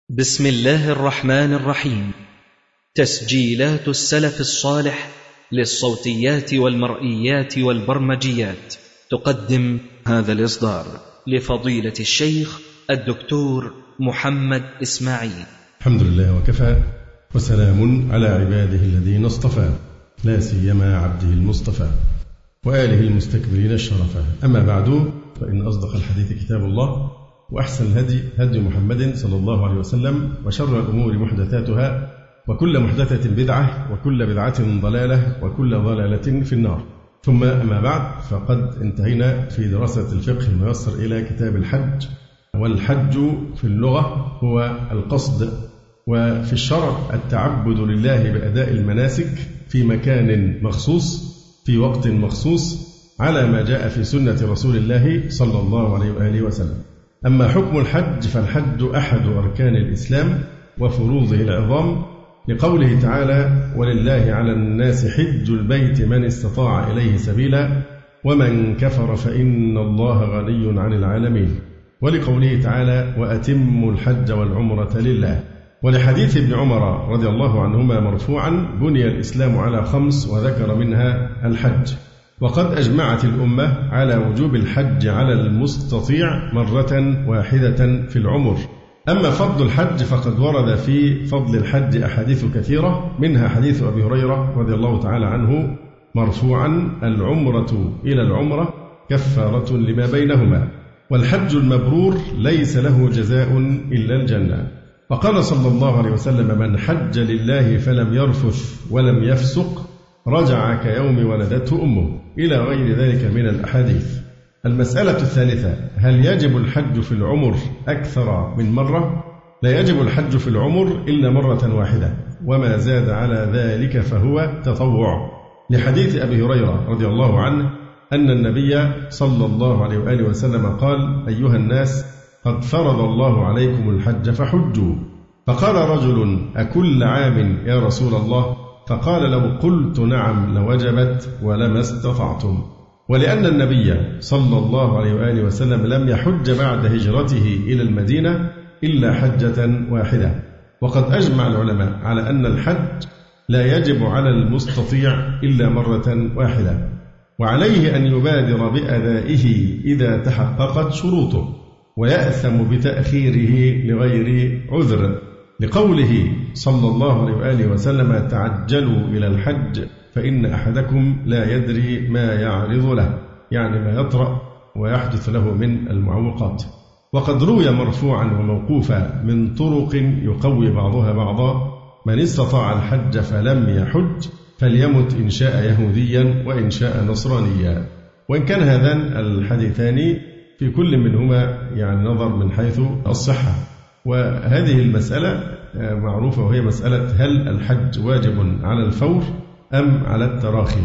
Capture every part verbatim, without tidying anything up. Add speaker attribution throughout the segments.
Speaker 1: بسم الله الرحمن الرحيم. تسجيلات السلف الصالح للصوتيات والمرئيات والبرمجيات تقدم هذا الإصدار لفضيلة الشيخ الدكتور محمد إسماعيل.
Speaker 2: الحمد لله وكفى، وسلام على عباده الذين اصطفى، لا سيما عبده المصطفى وآله المستكبرين الشرفا. أما بعد، فإن أصدق الحديث كتاب الله، وأحسن الهدي هدي محمد صلى الله عليه وسلم، وشر الأمور محدثاتها، وكل محدثة بدعة، وكل بدعة ضلالة، وكل ضلالة في النار. ثم أما بعد، فقد انتهينا في دراسة الفقه الميسر إلى كتاب الحج. والحج في اللغة هو القصد، وفي الشرع التعبد لله بأداء المناسك في مكان مخصوص في وقت مخصوص على ما جاء في سنة رسول الله صلى الله عليه وآله وسلم. أما حكم الحج فالحج أحد أركان الإسلام وفروضه العظام، لقوله تعالى: ولله على الناس حج البيت من استطاع إليه سبيلا ومن كفر فإن الله غني عن العالمين، ولقوله تعالى: وأتموا الحج والعمرة لله، ولحديث ابن عمر رضي الله عنهما مرفوعا: بني الإسلام على خمس، وذكر منها الحج. وقد أجمعت الأمة على وجوب الحج على المستطيع مرة واحدة في العمر. أما فضل الحج فقد ورد في فضل الحج أحاديث كثيرة، منها حديث أبي هريرة رضي الله تعالى عنه مرفوعا: العمرة إلى العمرة كفارة لما بينهما، والحج المبرور ليس له جزاء إلا الجنة. وقال صلى الله عليه وسلم: من حج لله فلم يرفث ولم يفسق رجع كيوم ولدته أمه، إلى غير ذلك من الأحاديث. المسألة الثالثة: هل يجب الحج في العمر أكثر من مرة؟ لا يجب الحج في العمر إلا مرة واحدة، وما زاد على ذلك فهو تطوع، لحديث أبي هريرة رضي الله عنه أن النبي صلى الله عليه وآله وسلم قال: أيها الناس، قد فرض الله عليكم الحج فحجوا. فقال رجل: أكل عام يا رسول الله؟ فقال: لو قلت نعم لوجبت ولما استطعتم. ولأن النبي صلى الله عليه وآله وسلم لم يحج بعد هجرته إلى المدينة إلا حجة واحدة. وقد أجمع العلماء على أن الحج لا يجب على المستطيع إلا مرة واحدة، وعليه أن يبادر بأدائه إذا تحققت شروطه، ويأثم بتأخيره لغير عذر، لقوله صلى الله عليه وآله وسلم: تعجلوا إلى الحج فإن أحدكم لا يدري ما يعرض له، يعني ما يطرأ ويحدث له من المعوقات. وقد روي مرفوعا وموقوفا من طرق يقوي بعضها بعضا: من استطاع الحج فلم يحج فليمت إن شاء يهوديا وإن شاء نصرانيا. وإن كان هذان الحديثان في كل منهما يعني نظر من حيث الصحة. وهذه المسألة معروفة، وهي مسألة: هل الحج واجب على الفور أم على التراخي؟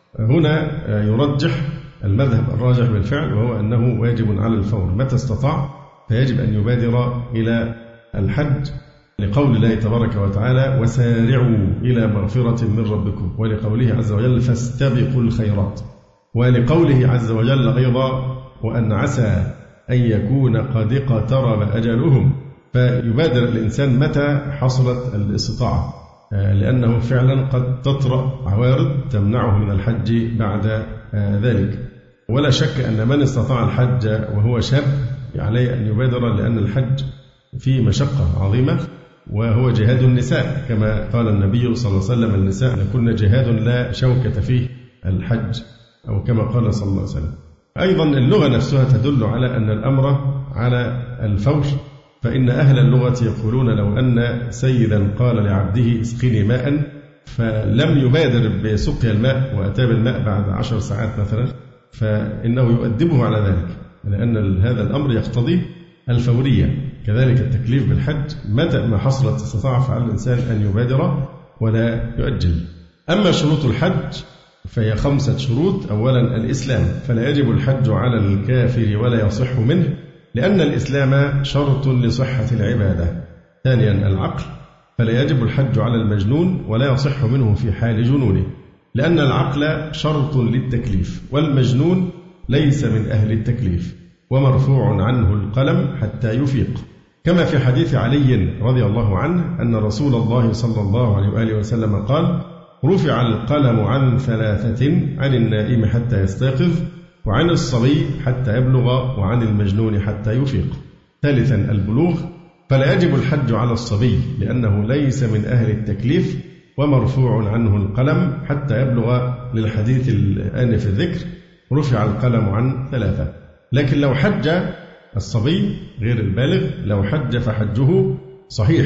Speaker 2: هنا يرجح المذهب الراجح بالفعل، وهو أنه واجب على الفور، متى استطاع فيجب أن يبادر إلى الحج، لقول الله تبارك وتعالى: وسارعوا إلى مغفرة من ربكم، ولقوله عز وجل: فاستبقوا الخيرات، ولقوله عز وجل أيضا: وأن عسى أن يكون قد اقترب أجلهم. فيبادر الإنسان متى حصلت الاستطاعة، لأنه فعلا قد تطرأ عوارض تمنعه من الحج بعد ذلك. ولا شك أن من استطاع الحج وهو شاب عليه أن يبادر، لأن الحج فيه مشقة عظيمة، وهو جهاد النساء، كما قال النبي صلى الله عليه وسلم: النساء لكن جهاد لا شوكة فيه الحج، أو كما قال صلى الله عليه وسلم. أيضا اللغة نفسها تدل على أن الأمر على الفور، فإن أهل اللغة يقولون: لو أن سيدا قال لعبده اسقني ماء فلم يبادر بسقيا الماء وأتى بالماء بعد عشر ساعات مثلا، فإنه يؤدبه على ذلك، لأن هذا الأمر يقتضي الفورية. كذلك التكليف بالحج، متى ما حصلت استطاع فعلى الإنسان أن يبادر ولا يؤجل. أما شروط الحج فهي خمسة شروط. أولا الإسلام، فلا يجب الحج على الكافر ولا يصح منه، لأن الإسلام شرط لصحة العبادة. ثانيا العقل، فلا يجب الحج على المجنون ولا يصح منه في حال جنونه، لأن العقل شرط للتكليف، والمجنون ليس من أهل التكليف، ومرفوع عنه القلم حتى يفيق. كما في حديث علي رضي الله عنه أن رسول الله صلى الله عليه وآله وسلم قال: رفع القلم عن ثلاثة، عن النائم حتى يستيقظ، وعن الصبي حتى يبلغ، وعن المجنون حتى يفيق. ثالثا البلوغ، فلا يجب الحج على الصبي لأنه ليس من أهل التكليف ومرفوع عنه القلم حتى يبلغ، للحديث الآنف الذكر رفع القلم عن ثلاثة. لكن لو حج الصبي غير البالغ، لو حج فحجه صحيح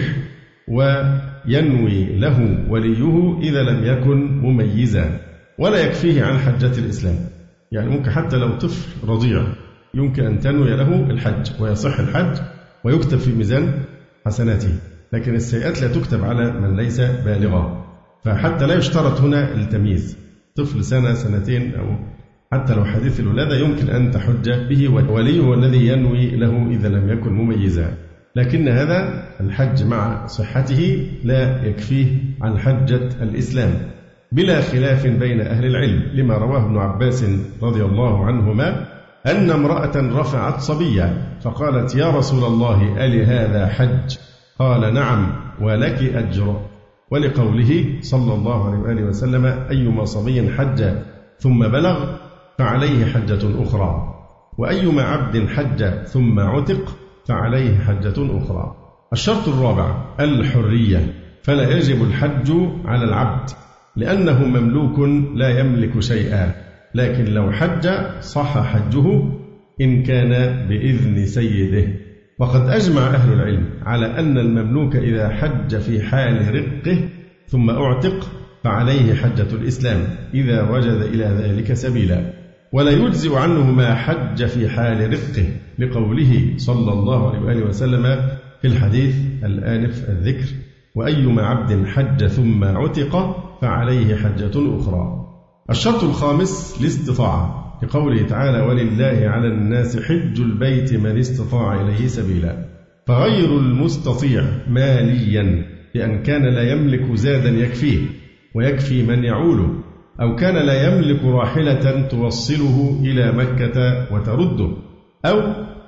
Speaker 2: وينوي له وليه إذا لم يكن مميزا، ولا يكفيه عن حجة الإسلام. يعني ممكن حتى لو طفل رضيع يمكن أن تنوي له الحج ويصح الحج ويكتب في ميزان حسناته، لكن السيئات لا تكتب على من ليس بالغا. فحتى لا يشترط هنا التمييز، طفل سنة سنتين أو حتى لو حديث الولادة يمكن أن تحج به، وليه هو الذي ينوي له إذا لم يكن مميزا. لكن هذا الحج مع صحته لا يكفيه عن حجة الإسلام بلا خلاف بين أهل العلم، لما رواه ابن عباس رضي الله عنهما أن امرأة رفعت صبيا فقالت: يا رسول الله ألي هذا حج؟ قال: نعم ولك أجر. ولقوله صلى الله عليه وآله وسلم: أيما صبي حج ثم بلغ فعليه حجة أخرى، وأيما عبد حج ثم عتق فعليه حجة أخرى. الشرط الرابع الحرية، فلا يجب الحج على العبد لأنه مملوك لا يملك شيئا، لكن لو حج صح حجه إن كان بإذن سيده. وقد أجمع أهل العلم على أن المملوك إذا حج في حال رقه ثم أعتق فعليه حجة الإسلام إذا وجد إلى ذلك سبيلا، ولا يجزئ عنه ما حج في حال رقه، لقوله صلى الله عليه وآله وسلم في الحديث الآنف الذكر: وأيما عبد حج ثم عتق فعليه حجة أخرى. الشرط الخامس الاستطاعة، لقوله تعالى: ولله على الناس حج البيت من استطاع إليه سبيلا. فغير المستطيع ماليا بأن كان لا يملك زادا يكفيه ويكفي من يعوله، أو كان لا يملك راحلة توصله إلى مكة وترده، أو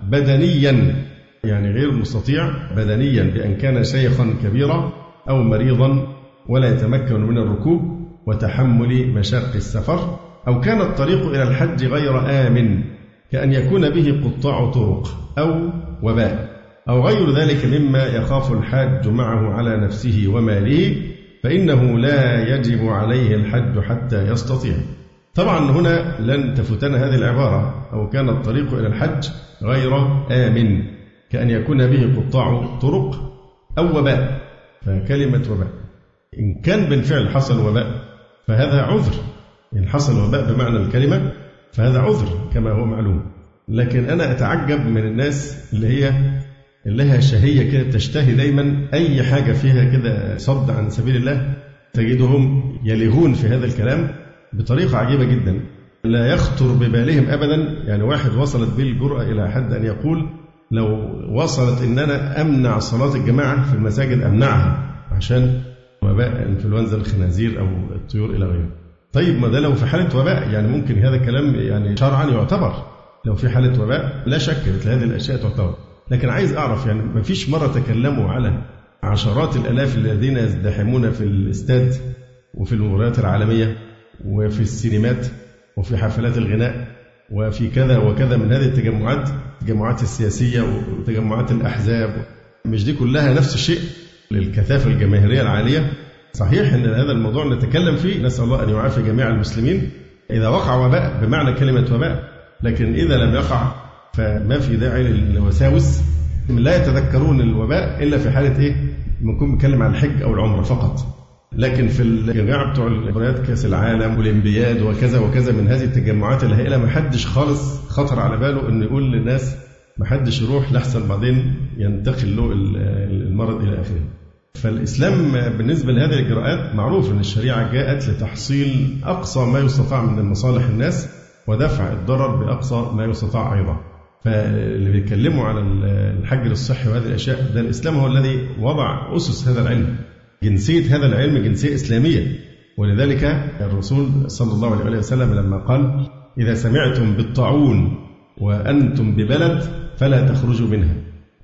Speaker 2: بدنيا، يعني غير مستطيع بدنيا بأن كان شيخا كبيرا أو مريضا ولا يتمكن من الركوب وتحمل مشاق السفر، أو كان الطريق إلى الحج غير آمن كأن يكون به قطاع طرق أو وباء أو غير ذلك مما يخاف الحاج معه على نفسه وماله، فإنه لا يجب عليه الحج حتى يستطيع. طبعا هنا لن تفتنا هذه العبارة: أو كان الطريق إلى الحج غير آمن كأن يكون به قطاع طرق أو وباء. فكلمة وباء إن كان بالفعل حصل وباء فهذا عذر، إن حصل وباء بمعنى الكلمة فهذا عذر كما هو معلوم. لكن أنا أتعجب من الناس اللي هي اللي لها شهية كده، تشتهي دايما أي حاجة فيها كده صد عن سبيل الله، تجدهم يلغون في هذا الكلام بطريقة عجيبة جدا لا يخطر ببالهم أبدا. يعني واحد وصلت به الجرأة إلى حد أن يقول: لو وصلت إن أنا أمنع صلاة الجماعة في المساجد أمنعها عشان وباء انفلونزا الخنازير أو الطيور إلى غيره. طيب ما ده لو في حالة وباء، يعني ممكن هذا الكلام يعني شرعا يعتبر لو في حالة وباء، لا شك مثل هذه الأشياء تعتبر. لكن عايز أعرف، يعني ما فيش مرة تكلموا على عشرات الآلاف الذين يزدحمون في الاستاد وفي المباريات العالمية وفي السينمات وفي حفلات الغناء وفي كذا وكذا من هذه التجمعات، التجمعات السياسية وتجمعات الأحزاب، مش دي كلها نفس الشيء للكثافة الجماهيرية العالية؟ صحيح أن هذا الموضوع نتكلم فيه، نسأل الله أن يعافي جميع المسلمين إذا وقع وباء بمعنى كلمة وباء، لكن إذا لم يقع فما في داعي للوساوس. لا يتذكرون الوباء إلا في حالة إيه؟ نكون بنتكلم عن الحج أو العمرة فقط. لكن في الجماعة بتوع المباريات كأس العالم والإولمبياد وكذا وكذا من هذه التجمعات الهائلة، ما حدش خالص خطر على باله إنه يقول للناس ما حدش يروح لحسن بعدين ينتقل له المرض إلى آخره. فالإسلام بالنسبة لهذه الإجراءات معروف أن الشريعة جاءت لتحصيل أقصى ما يستطاع من المصالح الناس ودفع الضرر بأقصى ما يستطاع أيضا. فاللي بيتكلموا على الحج للصحة وهذه الأشياء، ده الإسلام هو الذي وضع أسس هذا العلم، جنسية هذا العلم جنسية إسلامية. ولذلك الرسول صلى الله عليه وسلم لما قال: إذا سمعتم بالطاعون وأنتم ببلد فلا تخرجوا منها،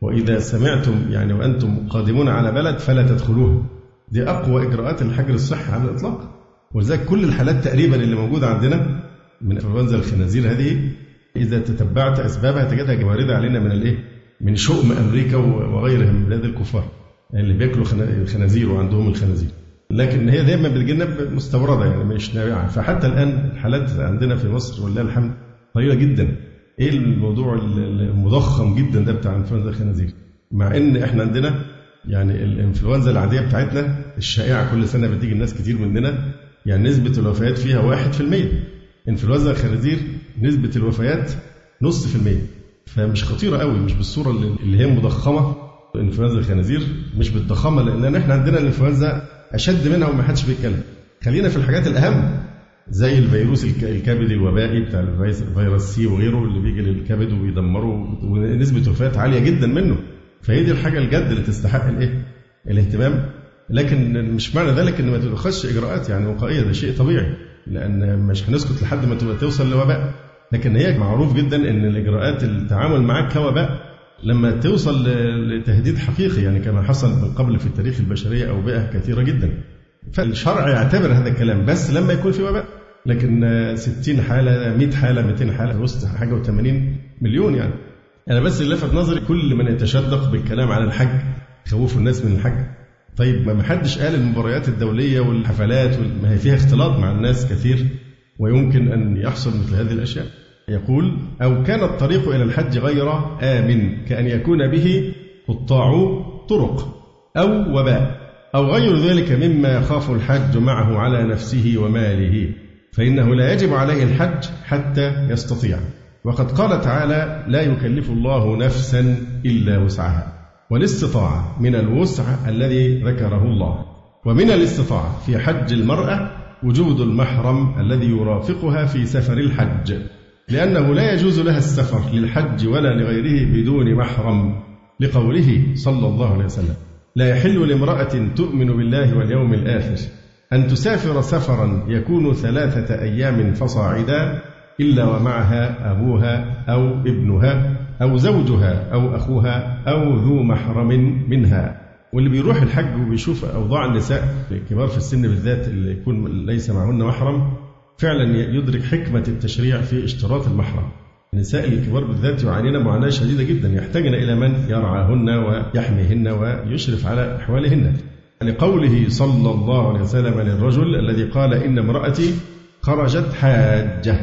Speaker 2: وإذا سمعتم يعني وأنتم قادمون على بلد فلا تدخلوها. دي أقوى إجراءات الحجر الصحي على الإطلاق. ولذلك كل الحالات تقريبا اللي موجودة عندنا من إنفلونزا الخنازير هذه إذا تتبعت أسبابها تجدها واردة علينا من الإيه؟ من شؤم أمريكا وغيرها من بلاد الكفار اللي بياكلوا الخنازير وعندهم الخنازير. لكن هي دايما بتجينا مستوردة يعني مش نابعة. فحتى الآن الحالات عندنا في مصر ولله الحمد قليلة جدا. إيه الموضوع المضخم جدا ده بتاع إنفلونزا الخنازير، مع إن إحنا عندنا يعني الإنفلونزا العادية بتاعتنا الشائعة كل سنة بتيجي الناس كتير مننا يعني نسبة الوفيات فيها واحد في المية. إنفلونزا الخنازير نسبة الوفيات نص في المية. فمش خطيرة قوي، مش بالصورة اللي هي مضخمة. إنفلونزا الخنازير مش بالضخامة لأن إحنا عندنا الإنفلونزا أشد منها وما حدش بيتكلم. خلينا في الحاجات الأهم زي الفيروس الكبدي الوبائي بتاع الفيروس سي وغيره اللي بيجي للكبد وبيدمره ونسبة وفاة عالية جدا منه. فهي دي الحاجة الجد اللي تستحق الإيه؟ الاهتمام. لكن مش معنى ذلك إن ما تتخذش إجراءات يعني وقائية، ده شيء طبيعي لأن مش هنسكت لحد ما تبقى توصل لوباء. لكن هي معروف جدا إن الإجراءات التعامل معك كوباء لما توصل لتهديد حقيقي يعني كما حصل من قبل في التاريخ البشرية أوبئة كثيرة جدا. فالشرع يعتبر هذا الكلام بس لما يكون في وباء. لكن ستين حالة مئة حالة مئتين حالة وسط حاجة وثمانين مليون يعني. أنا بس اللي لفت نظري كل من يتشدق بالكلام على الحج خوفوا الناس من الحج. طيب ما حدش قال المباريات الدولية والحفلات ما هي فيها اختلاط مع الناس كثير ويمكن أن يحصل مثل هذه الأشياء. يقول أو كان الطريق إلى الحج غير آمن كأن يكون به قطاع طرق أو وباء أو غير ذلك مما يخاف الحج معه على نفسه وماله فإنه لا يجب عليه الحج حتى يستطيع. وقد قال تعالى لا يكلف الله نفسا إلا وسعها. والاستطاعة من الوسع الذي ذكره الله. ومن الاستطاعة في حج المرأة وجود المحرم الذي يرافقها في سفر الحج لأنه لا يجوز لها السفر للحج ولا لغيره بدون محرم لقوله صلى الله عليه وسلم لا يحل لامرأة تؤمن بالله واليوم الآخر أن تسافر سفرا يكون ثلاثة أيام فصاعدا إلا ومعها أبوها أو ابنها أو زوجها أو أخوها أو ذو محرم منها. واللي بيروح الحج وبيشوف أوضاع النساء الكبار في السن بالذات اللي يكون ليس معهن محرم فعلا يدرك حكمة التشريع في اشتراط المحرم. النساء الكبار بالذات يعانين معاناة شديدة جدا يحتاجن إلى من يرعاهن ويحميهن ويشرف على أحوالهن لقوله صلى الله عليه وسلم للرجل الذي قال إن امرأتي خرجت حاجة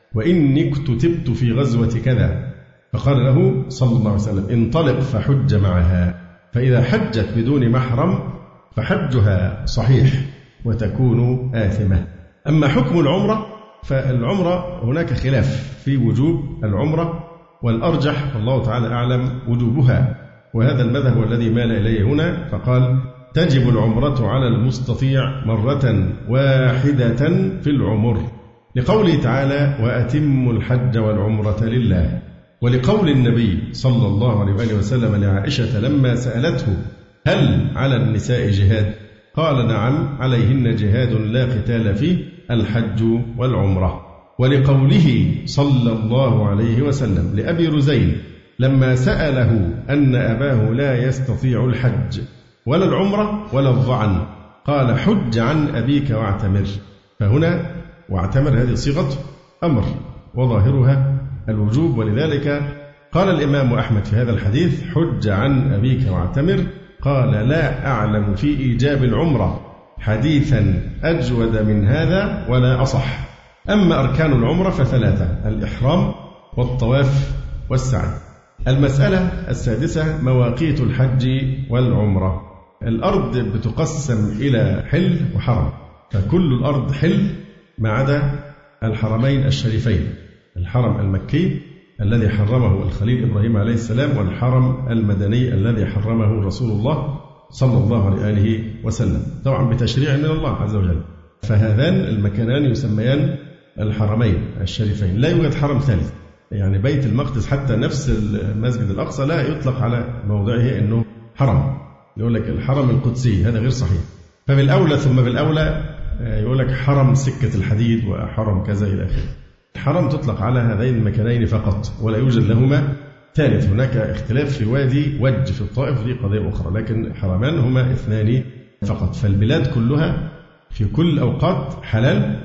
Speaker 2: وإني اكتتبت في غزوة كذا فقال له صلى الله عليه وسلم انطلق فحج معها فإذا حجت بدون محرم فحجها صحيح وتكون آثمة. أما حكم العمرة فالعمرة هناك خلاف في وجوب العمرة والأرجح والله تعالى أعلم وجوبها وهذا المذهب الذي مال إليه هنا فقال تجب العمرة على المستطيع مرة واحدة في العمر لقوله تعالى وأتموا الحج والعمرة لله ولقول النبي صلى الله عليه وآله وسلم لعائشة لما سألته هل على النساء جهاد قال نعم عليهن جهاد لا قتال فيه الحج والعمرة ولقوله صلى الله عليه وسلم لأبي رزين لما سأله أن أباه لا يستطيع الحج ولا العمرة ولا الظعن قال حج عن أبيك واعتمر. فهنا واعتمر هذه صيغة أمر وظاهرها الوجوب ولذلك قال الإمام أحمد في هذا الحديث حج عن أبيك واعتمر قال لا أعلم في إيجاب العمرة حديثا أجود من هذا ولا أصح. أما أركان العمرة فثلاثة الإحرام والطواف والسعي. المسألة السادسة مواقيت الحج والعمرة. الأرض بتقسم إلى حل وحرم فكل الأرض حل ما عدا الحرمين الشريفين الحرم المكي الذي حرمه الخليل إبراهيم عليه السلام والحرم المدني الذي حرمه رسول الله صلى الله عليه وسلم طبعا بتشريع من الله عز وجل. فهذان المكانان يسميان الحرمين الشريفين. لا يوجد حرم ثالث يعني بيت المقدس حتى نفس المسجد الأقصى لا يطلق على موضعه أنه حرم يقول لك الحرم القدسي هذا غير صحيح. فبالأولى ثم بالأولى يقول لك حرم سكة الحديد وحرم كذا إلى آخره. الحرم تطلق على هذين المكانين فقط ولا يوجد لهما ثالث هناك اختلاف في وادي وج في الطائف، دي قضية أخرى، لكن حرمان هما اثنان فقط. فالبلاد كلها في كل الأوقات حلال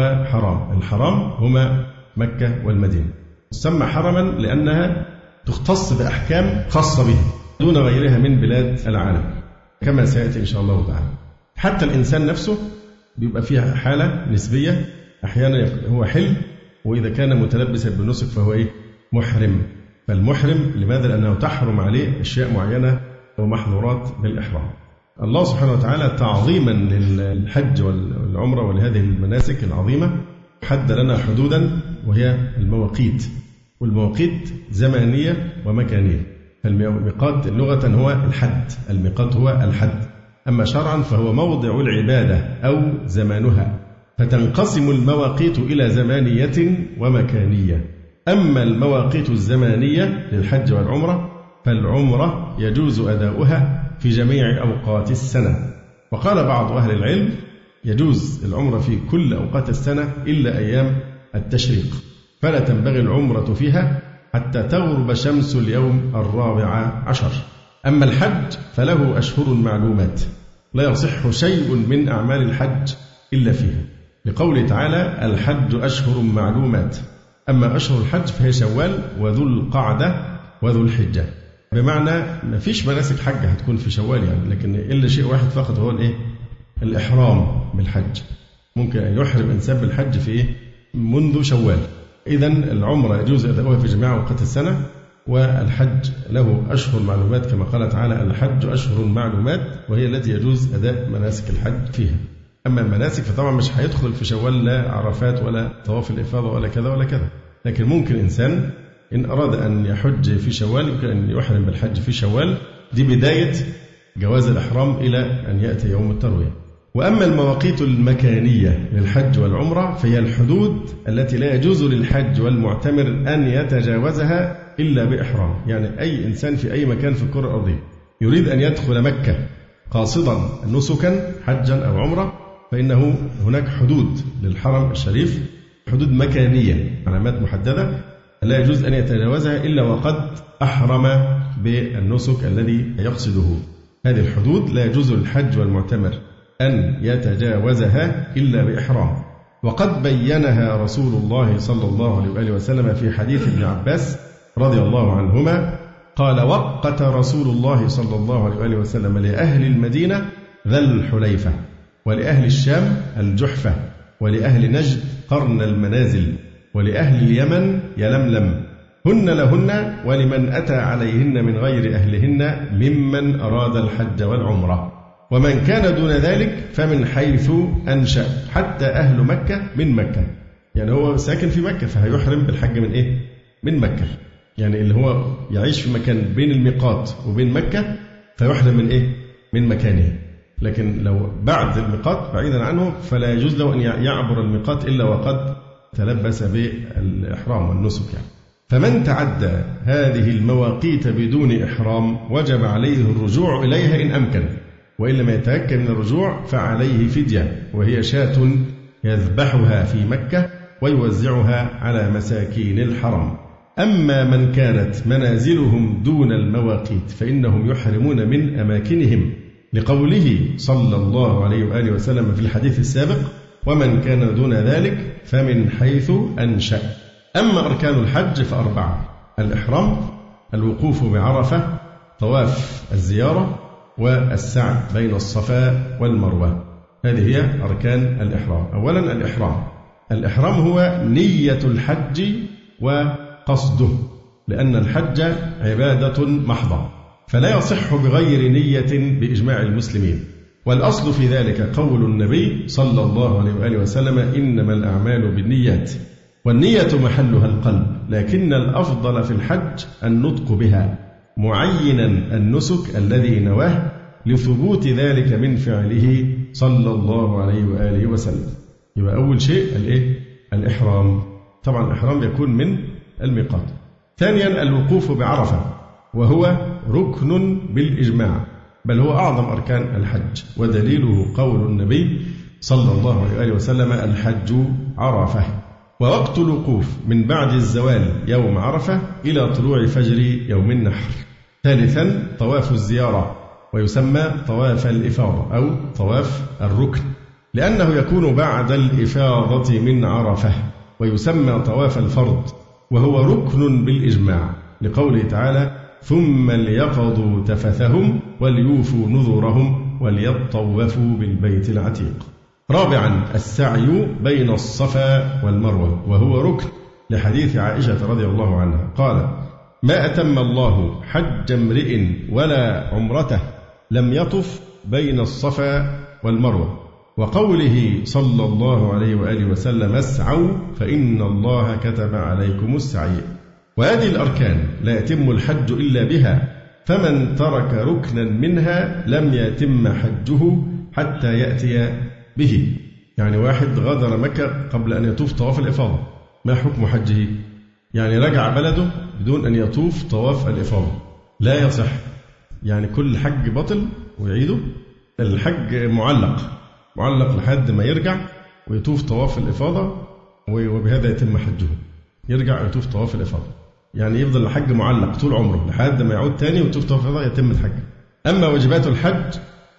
Speaker 2: وحرام. الحرام هما مكة والمدينة. تسمى حرما لأنها تختص بأحكام خاصة بها دون غيرها من بلاد العالم كما سيأتي إن شاء الله تعالى. حتى الإنسان نفسه بيبقى فيها حالة نسبية، أحيانا هو حل، وإذا كان متلبسا بالنسك فهو إيه؟ محرم. فالمحرم لماذا؟ لأنه تحرم عليه أشياء معينة ومحظورات بالإحرام. الله سبحانه وتعالى تعظيما للحج والعمرة ولهذه المناسك العظيمة حد لنا حدودا وهي المواقيت، والمواقيت زمانية ومكانية. فالميقات لغة هو الحد، الميقات هو الحد، أما شرعا فهو موضع العبادة أو زمانها. فتنقسم المواقيت إلى زمانية ومكانية. أما المواقيت الزمانية للحج والعمرة فالعمرة يجوز أداؤها في جميع أوقات السنة. وقال بعض أهل العلم يجوز العمرة في كل أوقات السنة إلا أيام التشريق، فلا تنبغي العمرة فيها حتى تغرب شمس اليوم الرابع عشر. أما الحج فله أشهر معلومات لا يصح شيء من أعمال الحج إلا فيها، لقوله تعالى الحج أشهر معلومات. أما أشهر الحج فهي شوال وذو القعدة وذو الحجة، بمعنى ما فيش مناسك حج هتكون في شوال يعني، لكن إلا شيء واحد فقط هو الإيه؟ الإحرام بالحج. ممكن أن يحرم إنسان بالحج في إيه؟ منذ شوال. إذن العمرة يجوز أداؤها في جميع أوقات السنة، والحج له أشهر معلومات كما قال تعالى الحج أشهر معلومات، وهي التي يجوز أداء مناسك الحج فيها. أما المناسك فطبعا مش هيدخل في شوال لا عرفات ولا طواف الإفاضة ولا كذا ولا كذا، لكن ممكن إنسان إن أراد أن يحج في شوال يمكن أن يحرم بالحج في شوال، دي بداية جواز الإحرام إلى أن يأتي يوم التروية. وأما المواقيت المكانية للحج والعمرة فهي الحدود التي لا يجوز للحج والمعتمر أن يتجاوزها إلا بإحرام. يعني أي إنسان في أي مكان في الكرة الأرضية يريد أن يدخل مكة قاصدا نسكا حجا أو عمرة فإنه هناك حدود للحرم الشريف، حدود مكانية، علامات محددة لا يجوز أن يتجاوزها إلا وقد أحرم بالنسك الذي يقصده. هذه الحدود لا يجوز للحج والمعتمر أن يتجاوزها إلا بإحرام. وقد بينها رسول الله صلى الله عليه وآله وسلم في حديث ابن عباس رضي الله عنهما قال وقت رسول الله صلى الله عليه وآله وسلم لأهل المدينة ذا الحليفة، ولأهل الشام الجحفة، ولأهل نجد قرن المنازل، ولأهل اليمن يلملم، هن لهن ولمن أتى عليهن من غير أهلهن ممن أراد الحج والعمرة، ومن كان دون ذلك فمن حيث أنشأ، حتى أهل مكة من مكة. يعني هو ساكن في مكة فهيحرم بالحج من إيه؟ من مكة. يعني اللي هو يعيش في مكان بين الميقات وبين مكة فيحرم من إيه؟ من مكانه. لكن لو بعد الميقات بعيدا عنه فلا يجوز له أن يعبر الميقات إلا وقد تلبس بالإحرام والنسك يعني. فمن تعدى هذه المواقيت بدون إحرام وجب عليه الرجوع إليها إن أمكن، وإن لم يتمكن من الرجوع فعليه فدية، وهي شاة يذبحها في مكة ويوزعها على مساكين الحرم. أما من كانت منازلهم دون المواقيت فإنهم يحرمون من أماكنهم، لقوله صلى الله عليه وآله وسلم في الحديث السابق ومن كان دون ذلك فمن حيث أنشأ. أما أركان الحج فأربعة: الإحرام، الوقوف بعرفة، طواف الزيارة، والسعي بين الصفا والمروة. هذه هي أركان الإحرام. أولا الإحرام. الإحرام هو نية الحج وقصده، لأن الحج عبادة محضة فلا يصح بغير نية بإجماع المسلمين. والأصل في ذلك قول النبي صلى الله عليه وآله وسلم إنما الأعمال بالنيات، والنية محلها القلب، لكن الأفضل في الحج النطق بها معينا النسك الذي نواه لثبوت ذلك من فعله صلى الله عليه وآله وسلم. يبقى أول شيء الإيه؟ الإحرام. طبعا الإحرام يكون من الميقات. ثانيا الوقوف بعرفة، وهو ركن بالإجماع، بل هو أعظم أركان الحج، ودليله قول النبي صلى الله عليه وسلم الحج عرفة. ووقت الوقوف من بعد الزوال يوم عرفة إلى طلوع فجر يوم النحر. ثالثا طواف الزيارة، ويسمى طواف الإفاضة أو طواف الركن، لأنه يكون بعد الإفاضة من عرفة، ويسمى طواف الفرض، وهو ركن بالإجماع، لقوله تعالى: ثم ليقضوا تفثهم وليوفوا نذورهم وليطوفوا بالبيت العتيق. رابعا السعي بين الصفا والمروة، وهو ركن، لحديث عائشة رضي الله عنها قال: ما أتم الله حج امرئ ولا عمرته لم يطف بين الصفا والمروة. وقوله صلى الله عليه وآله وسلم: اسعوا فإن الله كتب عليكم السعي. وهذه الأركان لا يتم الحج إلا بها، فمن ترك ركنا منها لم يتم حجه حتى يأتي به. يعني واحد غادر مكة قبل أن يطوف طواف الإفاضة، ما حكم حجه؟ يعني رجع بلده بدون أن يطوف طواف الإفاضة، لا يصح. يعني كل حج بطل ويعيده. الحج معلق معلق لحد ما يرجع ويطوف طواف الإفاضة، وبهذا يتم حجه. يرجع ويطوف طواف الإفاضة، يعني يفضل الحج معلق طول عمره لحد ما يعود تاني ويطوف طواف الإفاضة يتم الحج. أما واجبات الحج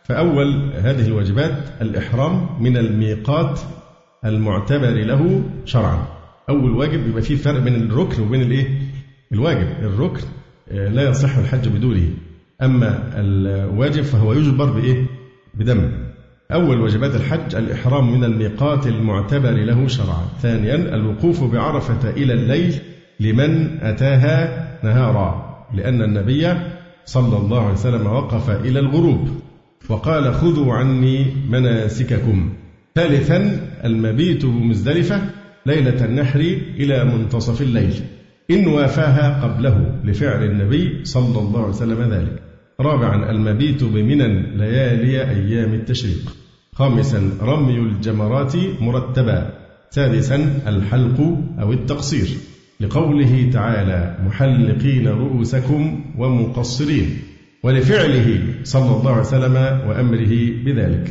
Speaker 2: فأول هذه الواجبات الإحرام من الميقات المعتبر له شرعا. أول واجب يبقى فيه فرق بين الركن وبين الإيه؟ الواجب. الركن لا يصح الحج بدونه، أما الواجب فهو يجبر بإيه؟ بدم. أول واجبات الحج الإحرام من الميقات المعتبر له شرعا. ثانيا الوقوف بعرفة إلى الليل لمن أتاها نهارا، لأن النبي صلى الله عليه وسلم وقف إلى الغروب وقال: خذوا عني مناسككم. ثالثا المبيت بمزدلفة ليلة النحر إلى منتصف الليل إن وافاها قبله، لفعل النبي صلى الله عليه وسلم ذلك. رابعا المبيت بمنى ليالي أيام التشريق. خامسا رمي الجمرات مرتبا. سادسا الحلق أو التقصير، لقوله تعالى: محلقين رؤوسكم ومقصرين، ولفعله صلى الله عليه وسلم وأمره بذلك.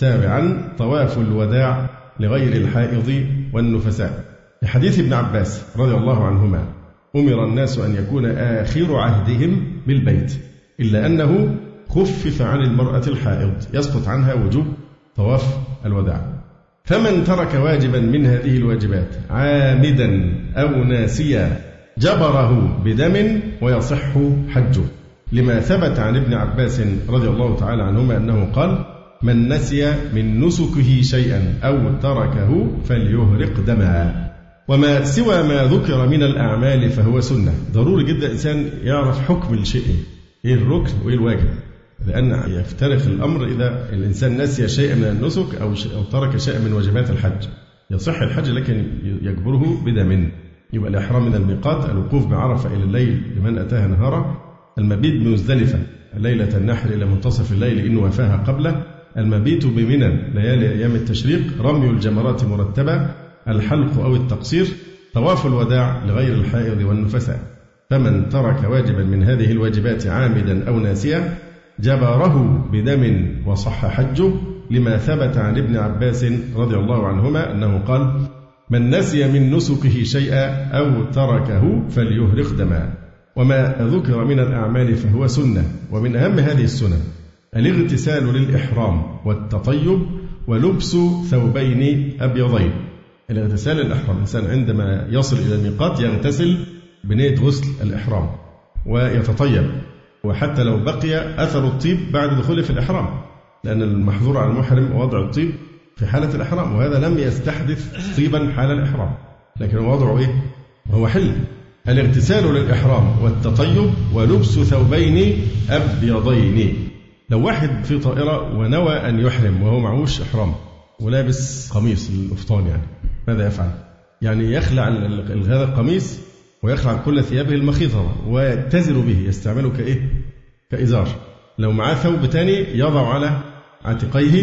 Speaker 2: سابعا طواف الوداع لغير الحائض والنفساء، لحديث ابن عباس رضي الله عنهما: أمر الناس أن يكون آخر عهدهم بالبيت، إلا أنه خفف عن المرأة الحائض يسقط عنها وجوب طواف الوداع. فمن ترك واجبا من هذه الواجبات عامدا أو ناسيا جبره بدم ويصح حجه، لما ثبت عن ابن عباس رضي الله تعالى عنهما أنه قال: من نسي من نسكه شيئا أو تركه فليهرق دما. وما سوى ما ذكر من الأعمال فهو سنة. ضروري جدا الإنسان يعرف حكم الشيء، إيه الركن وإيه الواجب، لأن يفترق الأمر إذا الإنسان نسي شيئا من النسك أو أو ترك شيئا من واجبات الحج. يصح الحج لكن يجبره بدم. يبقى الإحرام من الميقات، الوقوف بعرفة إلى الليل لمن أتاها نهارا، المبيت بمزدلفة ليلة النحر إلى منتصف الليل إن وافاها قبله، المبيت بمنى ليالي أيام التشريق، رمي الجمرات مرتبة، الحلق أو التقصير، طواف الوداع لغير الحائض والنفساء. فمن ترك واجبا من هذه الواجبات عامدا أو ناسيا جبره بدم وصح حجه، لما ثبت عن ابن عباس رضي الله عنهما أنه قال: من نسي من نسكه شيئا أو تركه فليهرق دما. وما ذكر من الأعمال فهو سنة، ومن أهم هذه السنن الاغتسال للإحرام والتطيب ولبس ثوبين أبيضين. الاغتسال للإحرام، الإنسان عندما يصل إلى الميقات يغتسل بنية غسل الإحرام ويتطيب، وحتى لو بقي أثر الطيب بعد دخوله في الإحرام، لأن المحظور على المحرم وضع الطيب في حالة الإحرام، وهذا لم يستحدث طيبا حال الإحرام، لكن وضعه إيه؟ وهو حل. الاغتسال للإحرام والتطيب ولبس ثوبين أبيضين. لو واحد في طائرة ونوى أن يحرم وهو معوش إحرام ولابس قميص القفطان، يعني ماذا يفعل؟ يعني يخلع هذا القميص ويخلع كل ثيابه المخيطة ويتزر به، يستعمله كإيه؟ كإزار. لو معاه ثوب تاني يضع على عاتقيه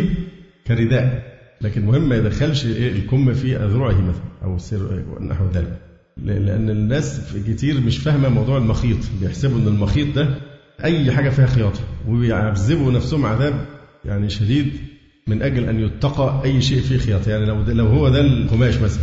Speaker 2: كرداء، لكن مهم ما يدخلش الكم في أذرعه مثلا أو السر نحو ذلك، لأن الناس كتير مش فاهمة موضوع المخيط، بيحسبوا أن المخيط ده أي حاجة فيها خياطة، ويعذبوا نفسهم عذاب يعني شديد من أجل أن يتقى أي شيء فيه خياطة. يعني لو, لو هو ده القماش مثلا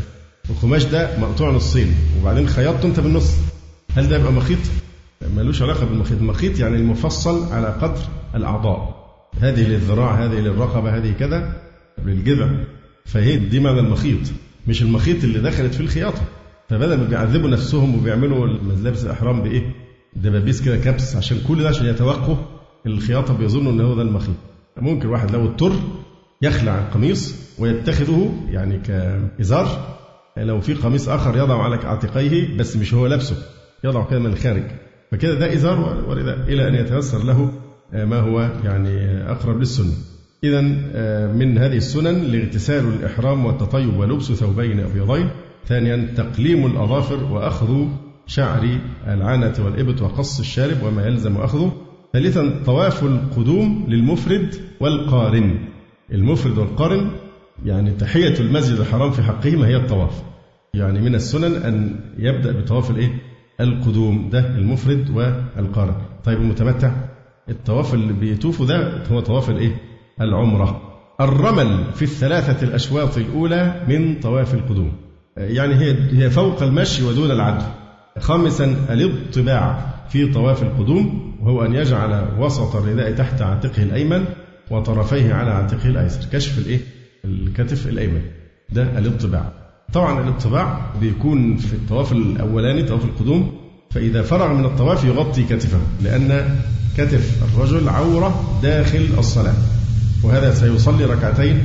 Speaker 2: القماش ده مقطوع نصين وبعدين خيطته أنت بالنص، هل ده يبقى مخيط؟ ملوش علاقة بالمخيط. المخيط يعني المفصل على قدر الأعضاء، هذه للذراع، هذه للرقبة، هذه كذا للجذع، فهي دي معنى المخيط، مش المخيط اللي دخلت في الخياطة. فبدل ما بيعذبوا نفسهم وبيعملوا ملابس الإحرام بإيه؟ دبابيس كده كبس، عشان كل ده عشان يتوقوا الخياطة، بيظنوا إن هو ده المخيط. ممكن واحد لو اضطر يخلع القميص ويتخذه يعني كإزار، لو في قميص آخر يضع على عاتقيه بس مش هو لابسه، يضع كده من الخارج، فكده ده إزار ورداء، إلى أن يتيسر له ما هو يعني أقرب للسنة. إذا من هذه السنن الاغتسال الإحرام والتطيب ولبس ثوبين أبيضين. ثانيا تقليم الأظافر وأخذ شعر العنة والإبط وقص الشارب وما يلزم أخذه. ثالثا طواف القدوم للمفرد والقارن. المفرد والقارن يعني تحية المسجد الحرام في حقهما هي الطواف، يعني من السنن أن يبدأ بطواف الإيه؟ القدوم، ده المفرد والقارن. طيب المتمتع الطواف اللي بيطوفه ده هو طواف الإيه؟ العمرة. الرمل في الثلاثة الأشواط الأولى من طواف القدوم، يعني هي هي فوق المشي ودون العدو. خامسا الاضطباع في طواف القدوم، وهو أن يجعل وسط الرداء تحت عاتقه الأيمن وطرفيه على عاتقه الأيسر، كشف الإيه؟ الكتف الأيمن، ده الاضطباع. طبعا الاضطباع بيكون في الطواف الأولاني طواف القدوم، فإذا فرغ من الطواف يغطي كتفه، لأن كتف الرجل عورة داخل الصلاة، وهذا سيصلي ركعتين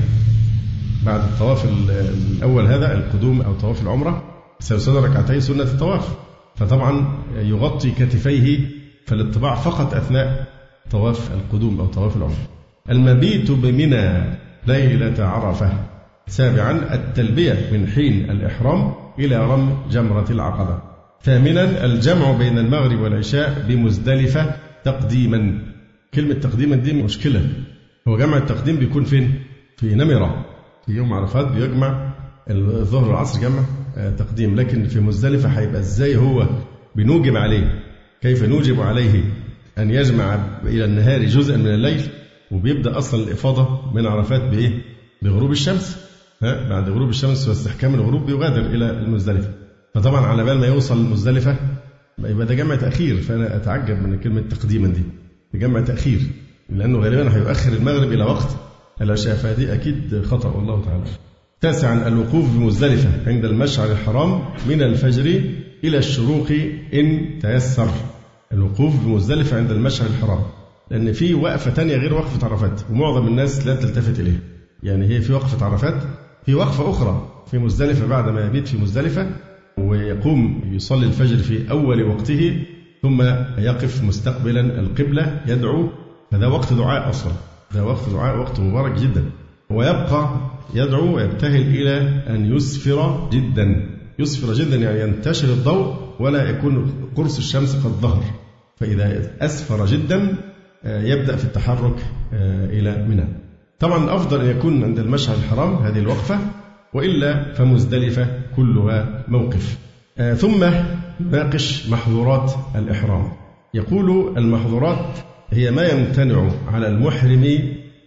Speaker 2: بعد الطواف الأول هذا القدوم أو طواف العمرة، سيصلي ركعتين سنة الطواف، فطبعا يغطي كتفيه، فالاضطباع فقط أثناء طواف القدوم أو طواف العمرة. المبيت بمنى ليلة عرفة. سابعا التلبية من حين الإحرام إلى رمي جمرة العقبة. ثامنا الجمع بين المغرب والعشاء بمزدلفة تقديما. كلمة تقديما دي مشكلة، هو جمع التقديم بيكون فين؟ في نمرة، في يوم عرفات بيجمع الظهر والعصر جمع تقديم، لكن في مزدلفة هيبقى ازاي هو بنوجب عليه؟ كيف نوجب عليه أن يجمع إلى النهار جزءا من الليل، وبيبدأ أصلا الإفاضة من عرفات بإيه؟ بغروب الشمس، ها؟ بعد غروب الشمس واستحكام الغروب بيغادر إلى المزدلفة، فطبعا على بال ما يوصل المزدلفة يبقى ده جمع تأخير. فأنا أتعجب من كلمة تقديما دي، جمع تأخير، لأنه غالبا هيؤخر المغرب إلى وقت العشاء، فدي أكيد خطأ والله تعالى. تاسعا الوقوف بمزدلفة عند المشعر الحرام من الفجر إلى الشروق إن تيسر. الوقوف بمزدلفة عند المشعر الحرام، لأن في وقفة تانية غير وقفة عرفات ومعظم الناس لا تلتفت إليها. يعني هي في وقفة عرفات، في وقفة أخرى في مزدلفة بعد ما يبيت في مزدلفة ويقوم يصلي الفجر في أول وقته، ثم يقف مستقبلا القبلة يدعو، فده وقت دعاء أصلا، ده وقت دعاء، وقت مبارك جدا، ويبقى يدعو ويبتهل إلى أن يسفر جدا. يسفر جدا يعني ينتشر الضوء ولا يكون قرص الشمس قد ظهر، فإذا أسفر جدا يبدأ في التحرك إلى منى. طبعا الأفضل أن يكون عند المشعر الحرام هذه الوقفة، وإلا فمزدلفة كلها موقف. ثم ناقش محظورات الإحرام. يقول المحظورات هي ما يمتنع على المحرم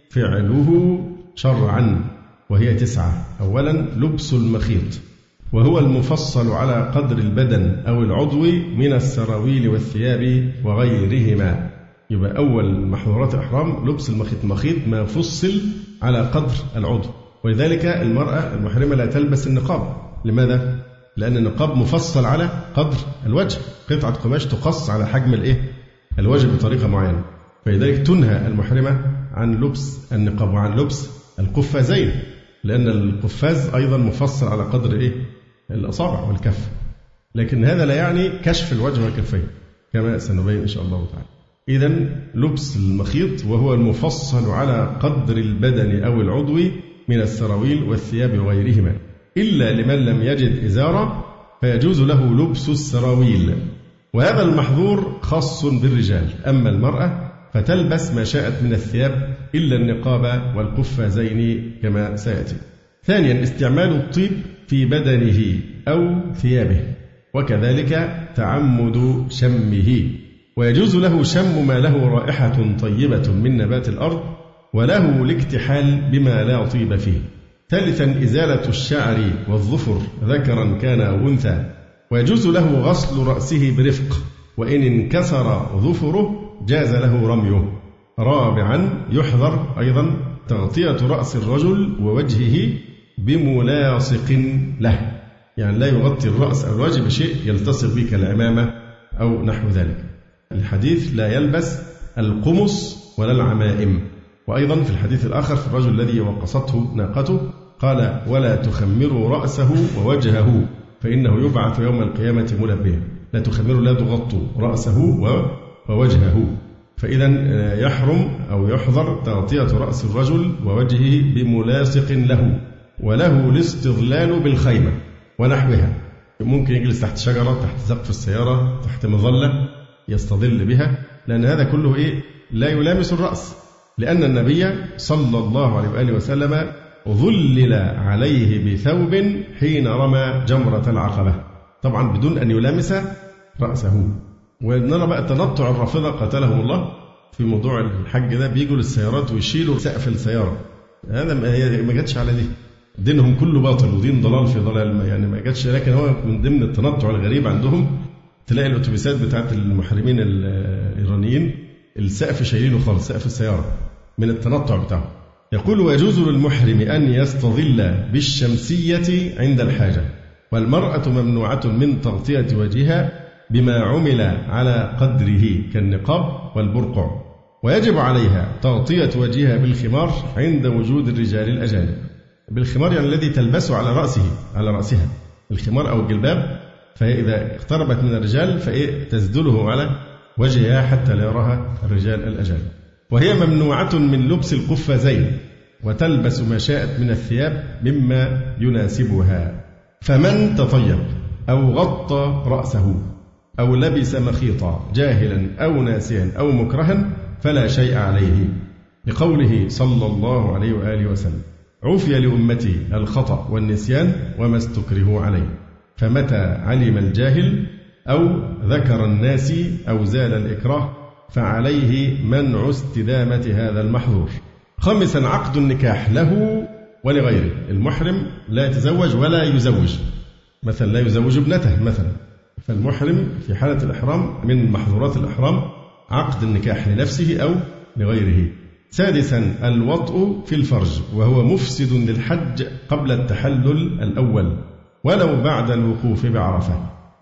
Speaker 2: فعله شرعا، وهي تسعة. أولا لبس المخيط، وهو المفصل على قدر البدن أو العضو من السراويل والثياب وغيرهما. يبقى أول محظورات الإحرام لبس المخيط، المخيط ما فصل على قدر العضو، ولذلك المرأة المحرمة لا تلبس النقاب. لماذا؟ لأن النقاب مفصل على قدر الوجه، قطعة قماش تقص على حجم الإيه؟ الوجه بطريقة معينة، فلذلك تنهى المحرمة عن لبس النقاب وعن لبس القفازين، لأن القفاز أيضا مفصل على قدر إيه؟ الأصابع والكف. لكن هذا لا يعني كشف الوجه والكفين كما سنبين إن شاء الله تعالى. إذن لبس المخيط وهو المفصل على قدر البدن أو العضو من السراويل والثياب وغيرهما، إلا لمن لم يجد إزارا فيجوز له لبس السراويل، وهذا المحظور خاص بالرجال. أما المرأة فتلبس ما شاءت من الثياب إلا النقاب والقفازين كما سيأتي. ثانيا استعمال الطيب في بدنه أو ثيابه، وكذلك تعمد شمه، ويجوز له شم ما له رائحة طيبة من نبات الأرض، وله الاكتحال بما لا طيب فيه. ثالثا إزالة الشعر والظفر ذكرا كان أو أنثى، ويجوز له غسل رأسه برفق، وإن انكسر ظفره جاز له رميه. رابعا يحذر أيضا تغطية رأس الرجل ووجهه بملاصق له، يعني لا يغطي الرأس أو الوجه بشيء يلتصق به كالعمامة أو نحو ذلك. الحديث لا يلبس القمص ولا العمائم. وأيضا في الحديث الآخر في الرجل الذي وقصته ناقته قال ولا تخمروا رأسه ووجهه فإنه يبعث يوم القيامة ملبيا. لا تخمروا لا تغطوا رأسه ووجهه. فإذا يحرم أو يحظر تغطية رأس الرجل ووجهه بملاصق له، وله الاستظلال بالخيمة ونحوها. ممكن يجلس تحت شجرة، تحت سقف السيارة، تحت مظلة يستظل بها، لأن هذا كله إيه؟ لا يلامس الرأس، لأن النبي صلى الله عليه وآله وسلم ظلل عليه بثوب حين رمى جمرة العقبة، طبعا بدون أن يلامس رأسه. ونرى بقى تنطع الرافضة قتلهم الله في موضوع الحج ده، بيجوا للسيارات ويشيلوا سقف السيارة. هذا ما جاتش على دي، دينهم كله باطل ودين ضلال في ضلال، يعني ما جاتش. لكن هو من ضمن التنطع الغريب عندهم تلاقي الأتوبيسات بتاعت المحرمين الإيرانيين السقف شايلينه خالص، سقف السيارة من التنطع بتاعه. يقول ويجوز للمحرم أن يستظل بالشمسية عند الحاجة، والمرأة ممنوعة من تغطية وجهها بما عمل على قدره كالنقاب والبرقع، ويجب عليها تغطية وجهها بالخمار عند وجود الرجال الأجانب. بالخمار يعني الذي تلبسه على رأسه على رأسها، الخمار أو الجلباب، فإذا اقتربت من الرجال فإيه تسدله على وجهها حتى لا يراها الرجال الأجانب. وهي ممنوعة من لبس القفازين، وتلبس ما شاءت من الثياب مما يناسبها. فمن تطيب أو غطى رأسه أو لبس مخيطا جاهلا أو ناسيا أو مكرها فلا شيء عليه، لقوله صلى الله عليه وآله وسلم عفي لأمتي الخطأ والنسيان وما استكرهوا عليه. فمتى علم الجاهل أو ذكر الناس أو زال الإكراه فعليه منع استدامة هذا المحظور. خامسا عقد النكاح له ولغيره. المحرم لا يتزوج ولا يزوج، مثلا لا يزوج ابنته مثلا، فالمحرم في حالة الإحرام من محظورات الإحرام عقد النكاح لنفسه أو لغيره. سادسا الوطء في الفرج، وهو مفسد للحج قبل التحلل الأول ولو بعد الوقوف بعرفة.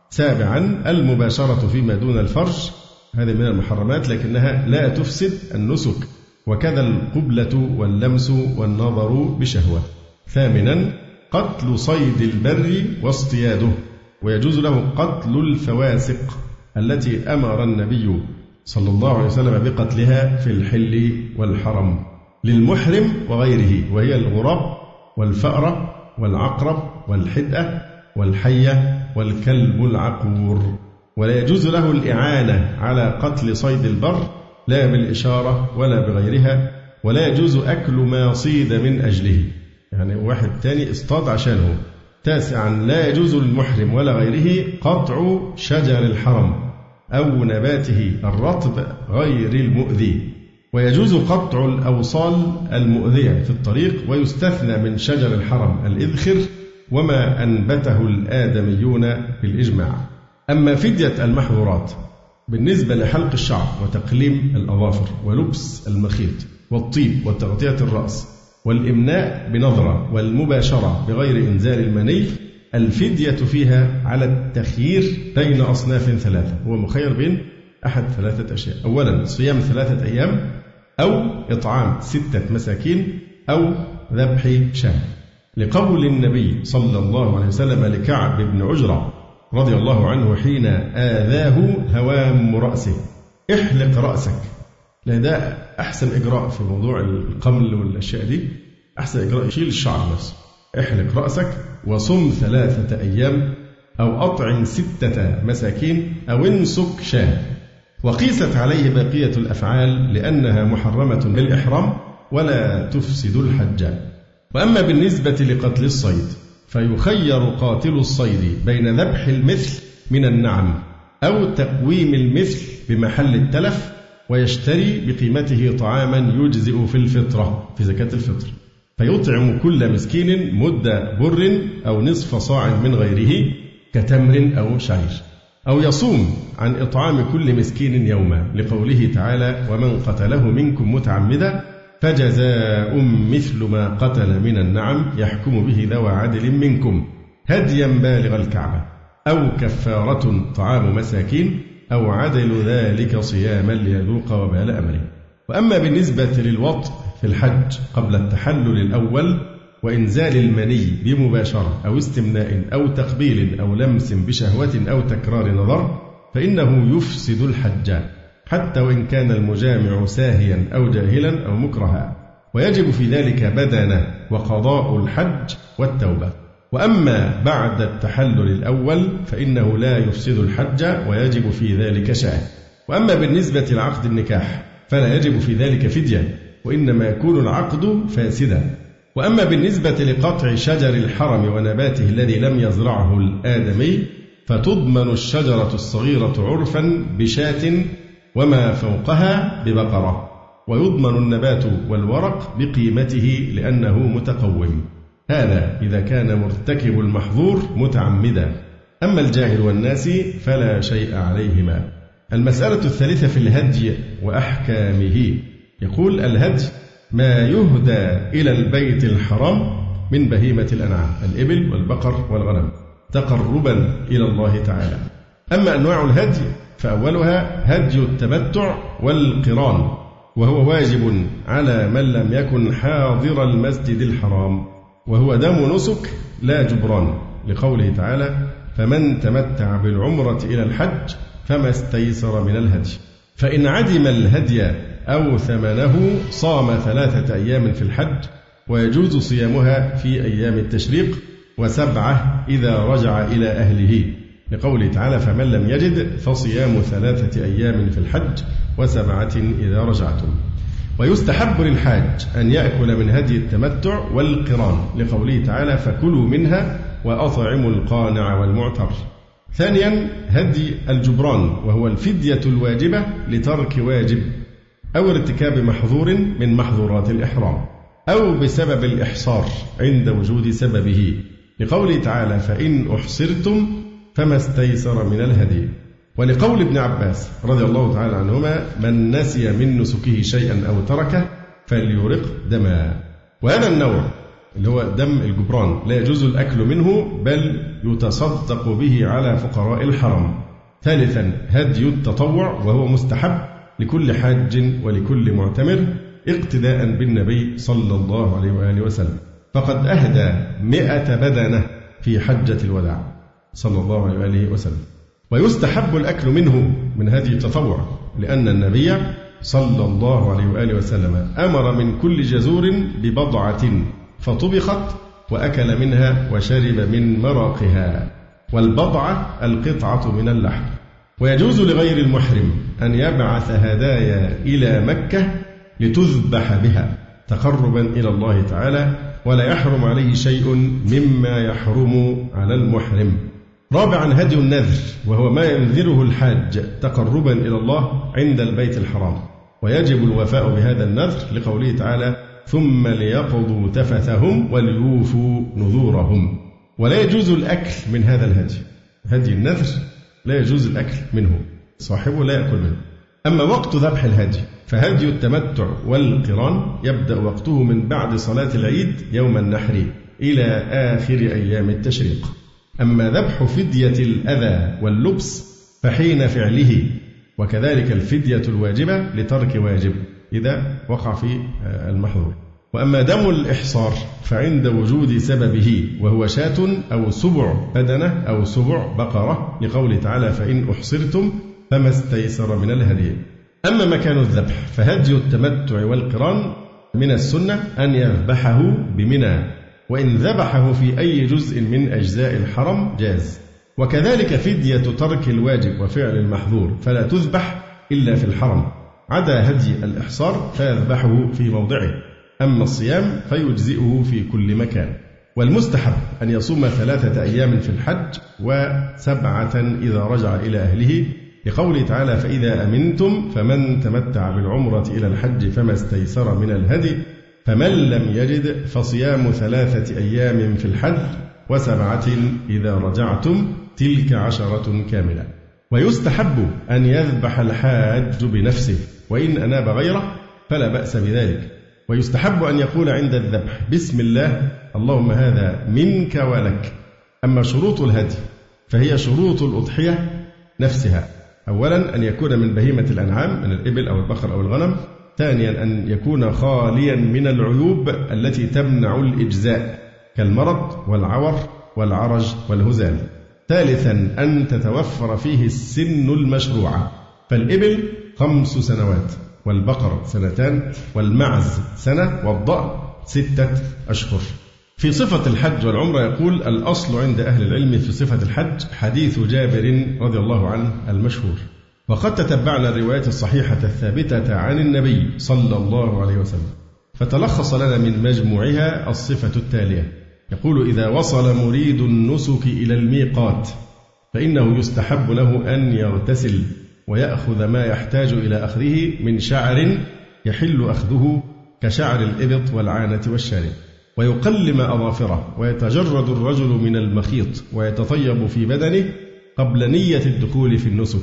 Speaker 2: سابعا المباشرة فيما دون الفرج، هذه من المحرمات لكنها لا تفسد النسك، وكذا القبلة واللمس والنظر بشهوة. ثامنا قتل صيد البر واصطياده، ويجوز له قتل الفواسق التي أمر النبي صلى الله عليه وسلم بقتلها في الحل والحرم للمحرم وغيره، وهي الغراب والفأرة والعقرب والحدأة والحية والكلب العقور. ولا يجوز له الإعانة على قتل صيد البر لا بالإشارة ولا بغيرها، ولا يجوز أكل ما صيد من أجله، يعني واحد تاني اصطاد عشانه. تاسعا لا يجوز للمحرم ولا غيره قطع شجر الحرم أو نباته الرطب غير المؤذي، ويجوز قطع الأوصال المؤذية في الطريق، ويستثنى من شجر الحرم الإذخر وما أنبته الآدميون بالإجماع. أما فدية المحظورات بالنسبة لحلق الشعر وتقليم الأظافر ولبس المخيط والطيب وتغطية الرأس والإمناء بنظرة والمباشرة بغير إنزال المني، الفدية فيها على التخيير بين أصناف ثلاثة، هو مخير بين أحد ثلاثة أشياء. أولا صيام ثلاثة أيام، أو إطعام ستة مساكين، أو ذبح شاة، لقول النبي صلى الله عليه وسلم لكعب بن عجرة رضي الله عنه حين آذاه هوام رأسه احلق رأسك، لأن ده أحسن إجراء في موضوع القمل والأشياء دي، أحسن إجراء يشيل الشعر نفسه. احلق رأسك وصم ثلاثة أيام، أو أطعم ستة مساكين، أو انسك شاة. وقيست عليه بقية الأفعال لأنها محرمة بالإحرام ولا تفسد الحج. وأما بالنسبة لقتل الصيد فيخير قاتل الصيد بين ذبح المثل من النعم أو تقويم المثل بمحل التلف، ويشتري بقيمته طعاما يجزئ في الفطرة في زكاة الفطر، فيطعم كل مسكين مد بر أو نصف صاع من غيره كتمر أو شعير، أو يصوم عن إطعام كل مسكين يوما، لقوله تعالى: ومن قتله منكم متعمدا فجزاء مثل ما قتل من النعم يحكم به ذوى عدل منكم هديا بالغ الكعبة، أو كفارة طعام مساكين، أو عدل ذلك صياما ليذوق وبال أمره. وأما بالنسبة للوطء في الحج قبل التحلل الأول وإنزال المني بمباشرة أو استمناء أو تقبيل أو لمس بشهوة أو تكرار نظر، فإنه يفسد الحج حتى وإن كان المجامع ساهيا أو جاهلا أو مكرها، ويجب في ذلك بدنه وقضاء الحج والتوبة. وأما بعد التحلل الأول فإنه لا يفسد الحج ويجب في ذلك شاة. وأما بالنسبة لعقد النكاح فلا يجب في ذلك فدية، وإنما يكون العقد فاسدا. وأما بالنسبة لقطع شجر الحرم ونباته الذي لم يزرعه الآدمي فتضمن الشجرة الصغيرة عرفا بشاة وما فوقها ببقرة، ويضمن النبات والورق بقيمته لأنه متقوم. هذا إذا كان مرتكب المحظور متعمدا. أما الجاهل والناسي فلا شيء عليهما. المسألة الثالثة في الهدي وأحكامه. يقول: الهدي ما يهدى إلى البيت الحرام من بهيمة الأنعام، الإبل والبقر والغنم، تقربا إلى الله تعالى. أما أنواع الهدي فأولها هدي التمتع والقران، وهو واجب على من لم يكن حاضر المسجد الحرام، وهو دم نسك لا جبران، لقوله تعالى: فمن تمتع بالعمرة إلى الحج فما استيسر من الهدي. فإن عدم الهدي أو ثمنه صام ثلاثة أيام في الحج، ويجوز صيامها في أيام التشريق، وسبعة إذا رجع إلى أهله، لقوله تعالى: فمن لم يجد فصيام ثلاثة أيام في الحج وسبعة إذا رجعتم. ويستحب للحاج أن يأكل من هدي التمتع والقران، لقوله تعالى: فكلوا منها وأطعموا القانع والمعتر. ثانيا هدي الجبران، وهو الفدية الواجبة لترك واجب أو ارتكاب محظور من محظورات الإحرام، أو بسبب الإحصار عند وجود سببه، لقوله تعالى: فإن أحصرتم فما استيسر من الهدي. ولقول ابن عباس رضي الله تعالى عنهما: من نسي من نسكه شيئا أو تركه فليرق دما. وهذا النوع اللي هو دم الجبران لا يجوز الأكل منه، بل يتصدق به على فقراء الحرم. ثالثا هدي التطوع، وهو مستحب لكل حاج ولكل معتمر اقتداء بالنبي صلى الله عليه وآله وسلم، فقد أهدى مئة بدنة في حجة الوداع صلى الله عليه وآله وسلم. ويستحب الأكل منه من هدي التطوع، لأن النبي صلى الله عليه وآله وسلم أمر من كل جزور ببضعة فطبخت وأكل منها وشرب من مرقها، والبضعة القطعة من اللحم. ويجوز لغير المحرم أن يبعث هدايا إلى مكة لتذبح بها تقربا إلى الله تعالى، ولا يحرم عليه شيء مما يحرم على المحرم. رابعا هدي النذر، وهو ما ينذره الحاج تقربا إلى الله عند البيت الحرام، ويجب الوفاء بهذا النذر، لقوله تعالى: ثم ليقضوا تفثهم وليوفوا نذورهم. ولا يجوز الأكل من هذا الهدي، هدي النذر لا يجوز الأكل منه، صاحبه لا يأكل منه. أما وقت ذبح الهدي فهدي التمتع والقران يبدأ وقته من بعد صلاة العيد يوم النحر إلى آخر أيام التشريق. أما ذبح فدية الأذى واللبس فحين فعله، وكذلك الفدية الواجبة لترك واجب إذا وقع في المحظور. وأما دم الإحصار فعند وجود سببه، وهو شاة أو سبع بدنة أو سبع بقرة، لقوله تعالى: فإن أحصرتم فما استيسر من الهدي. أما مكان الذبح فهدي التمتع والقران من السنة أن يذبحه بمنى، وإن ذبحه في أي جزء من أجزاء الحرم جاز. وكذلك فدية ترك الواجب وفعل المحظور فلا تذبح إلا في الحرم، عدا هدي الإحصار فيذبحه في موضعه. أما الصيام فيجزئه في كل مكان. والمستحب أن يصوم ثلاثة أيام في الحج وسبعة إذا رجع إلى أهله، لقوله تعالى: فإذا أمنتم فمن تمتع بالعمرة إلى الحج فما استيسر من الهدي، فمن لم يجد فصيام ثلاثة أيام في الحج وسبعة إذا رجعتم تلك عشرة كاملة. ويستحب أن يذبح الحاج بنفسه، وإن أناب غيره فلا بأس بذلك. ويستحب أن يقول عند الذبح بسم الله اللهم هذا منك ولك. أما شروط الهدي فهي شروط الأضحية نفسها: أولا أن يكون من بهيمة الأنعام من الإبل أو البقر أو الغنم. ثانيا أن يكون خاليا من العيوب التي تمنع الإجزاء كالمرض والعور والعرج والهزال. ثالثا أن تتوفر فيه السن المشروعة، فالإبل خمس سنوات والبقر سنتان والمعز سنة والضأن ستة أشهر. في صفة الحج والعمرة يقول: الأصل عند أهل العلم في صفة الحج حديث جابر رضي الله عنه المشهور. وقد تتبعنا الروايات الصحيحة الثابتة عن النبي صلى الله عليه وسلم، فتلخص لنا من مجموعها الصفة التالية. يقول: إذا وصل مريد النسك إلى الميقات فإنه يستحب له أن يغتسل ويأخذ ما يحتاج إلى أخذه من شعر يحل أخذه كشعر الإبط والعانة والشارب، ويقلم أظافره، ويتجرد الرجل من المخيط ويتطيب في بدنه قبل نية الدخول في النسك،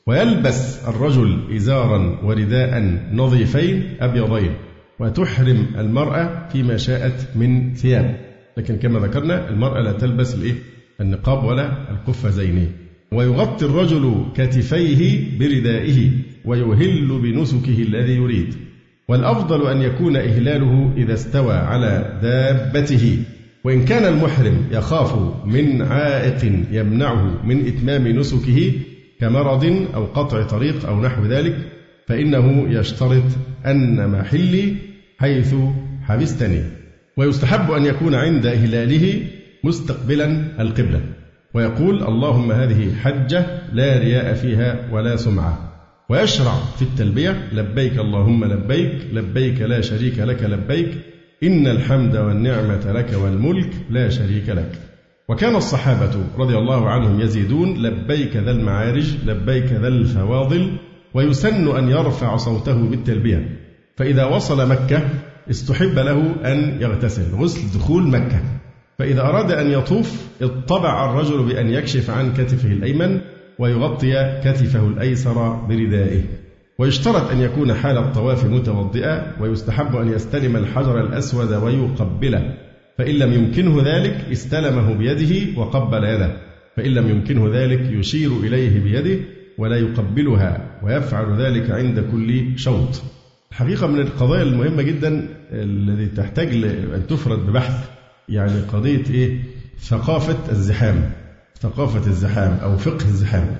Speaker 2: ويلبس الرجل إزارا ورداء نظيفين أبيضين، وتحرم المرأة فيما شاءت من ثياب، لكن كما ذكرنا المرأة لا تلبس الإيه؟ النقاب ولا القفازين. ويغطي الرجل كتفيه بردائه ويهل بنسكه الذي يريد. والأفضل أن يكون إهلاله إذا استوى على دابته، وإن كان المحرم يخاف من عائق يمنعه من إتمام نسكه كمرض أو قطع طريق أو نحو ذلك فإنه يشترط أن محلي حيث حبستني. ويستحب أن يكون عند إهلاله مستقبلا القبلة، ويقول: اللهم هذه حجة لا رياء فيها ولا سمعة. ويشرع في التلبية: لبيك اللهم لبيك، لبيك لا شريك لك لبيك، إن الحمد والنعمة لك والملك لا شريك لك. وكان الصحابة رضي الله عنهم يزيدون: لبيك ذا المعارج، لبيك ذا الفواضل. ويسن أن يرفع صوته بالتلبية. فإذا وصل مكة استحب له أن يغتسل غسل دخول مكة، فإذا أراد أن يطوف اطبع الرجل بأن يكشف عن كتفه الأيمن ويغطي كتفه الأيسر بردائه. ويشترط أن يكون حال الطواف متوضئا، ويستحب أن يستلم الحجر الأسود ويقبله، فإن لم يمكنه ذلك استلمه بيده وقبل يده، فإن لم يمكنه ذلك يشير إليه بيده ولا يقبلها، ويفعل ذلك عند كل شوط. الحقيقة من القضايا المهمة جدا التي تحتاج أن تفرد ببحث، يعني قضية إيه؟ ثقافة الزحام، ثقافة الزحام أو فقه الزحام،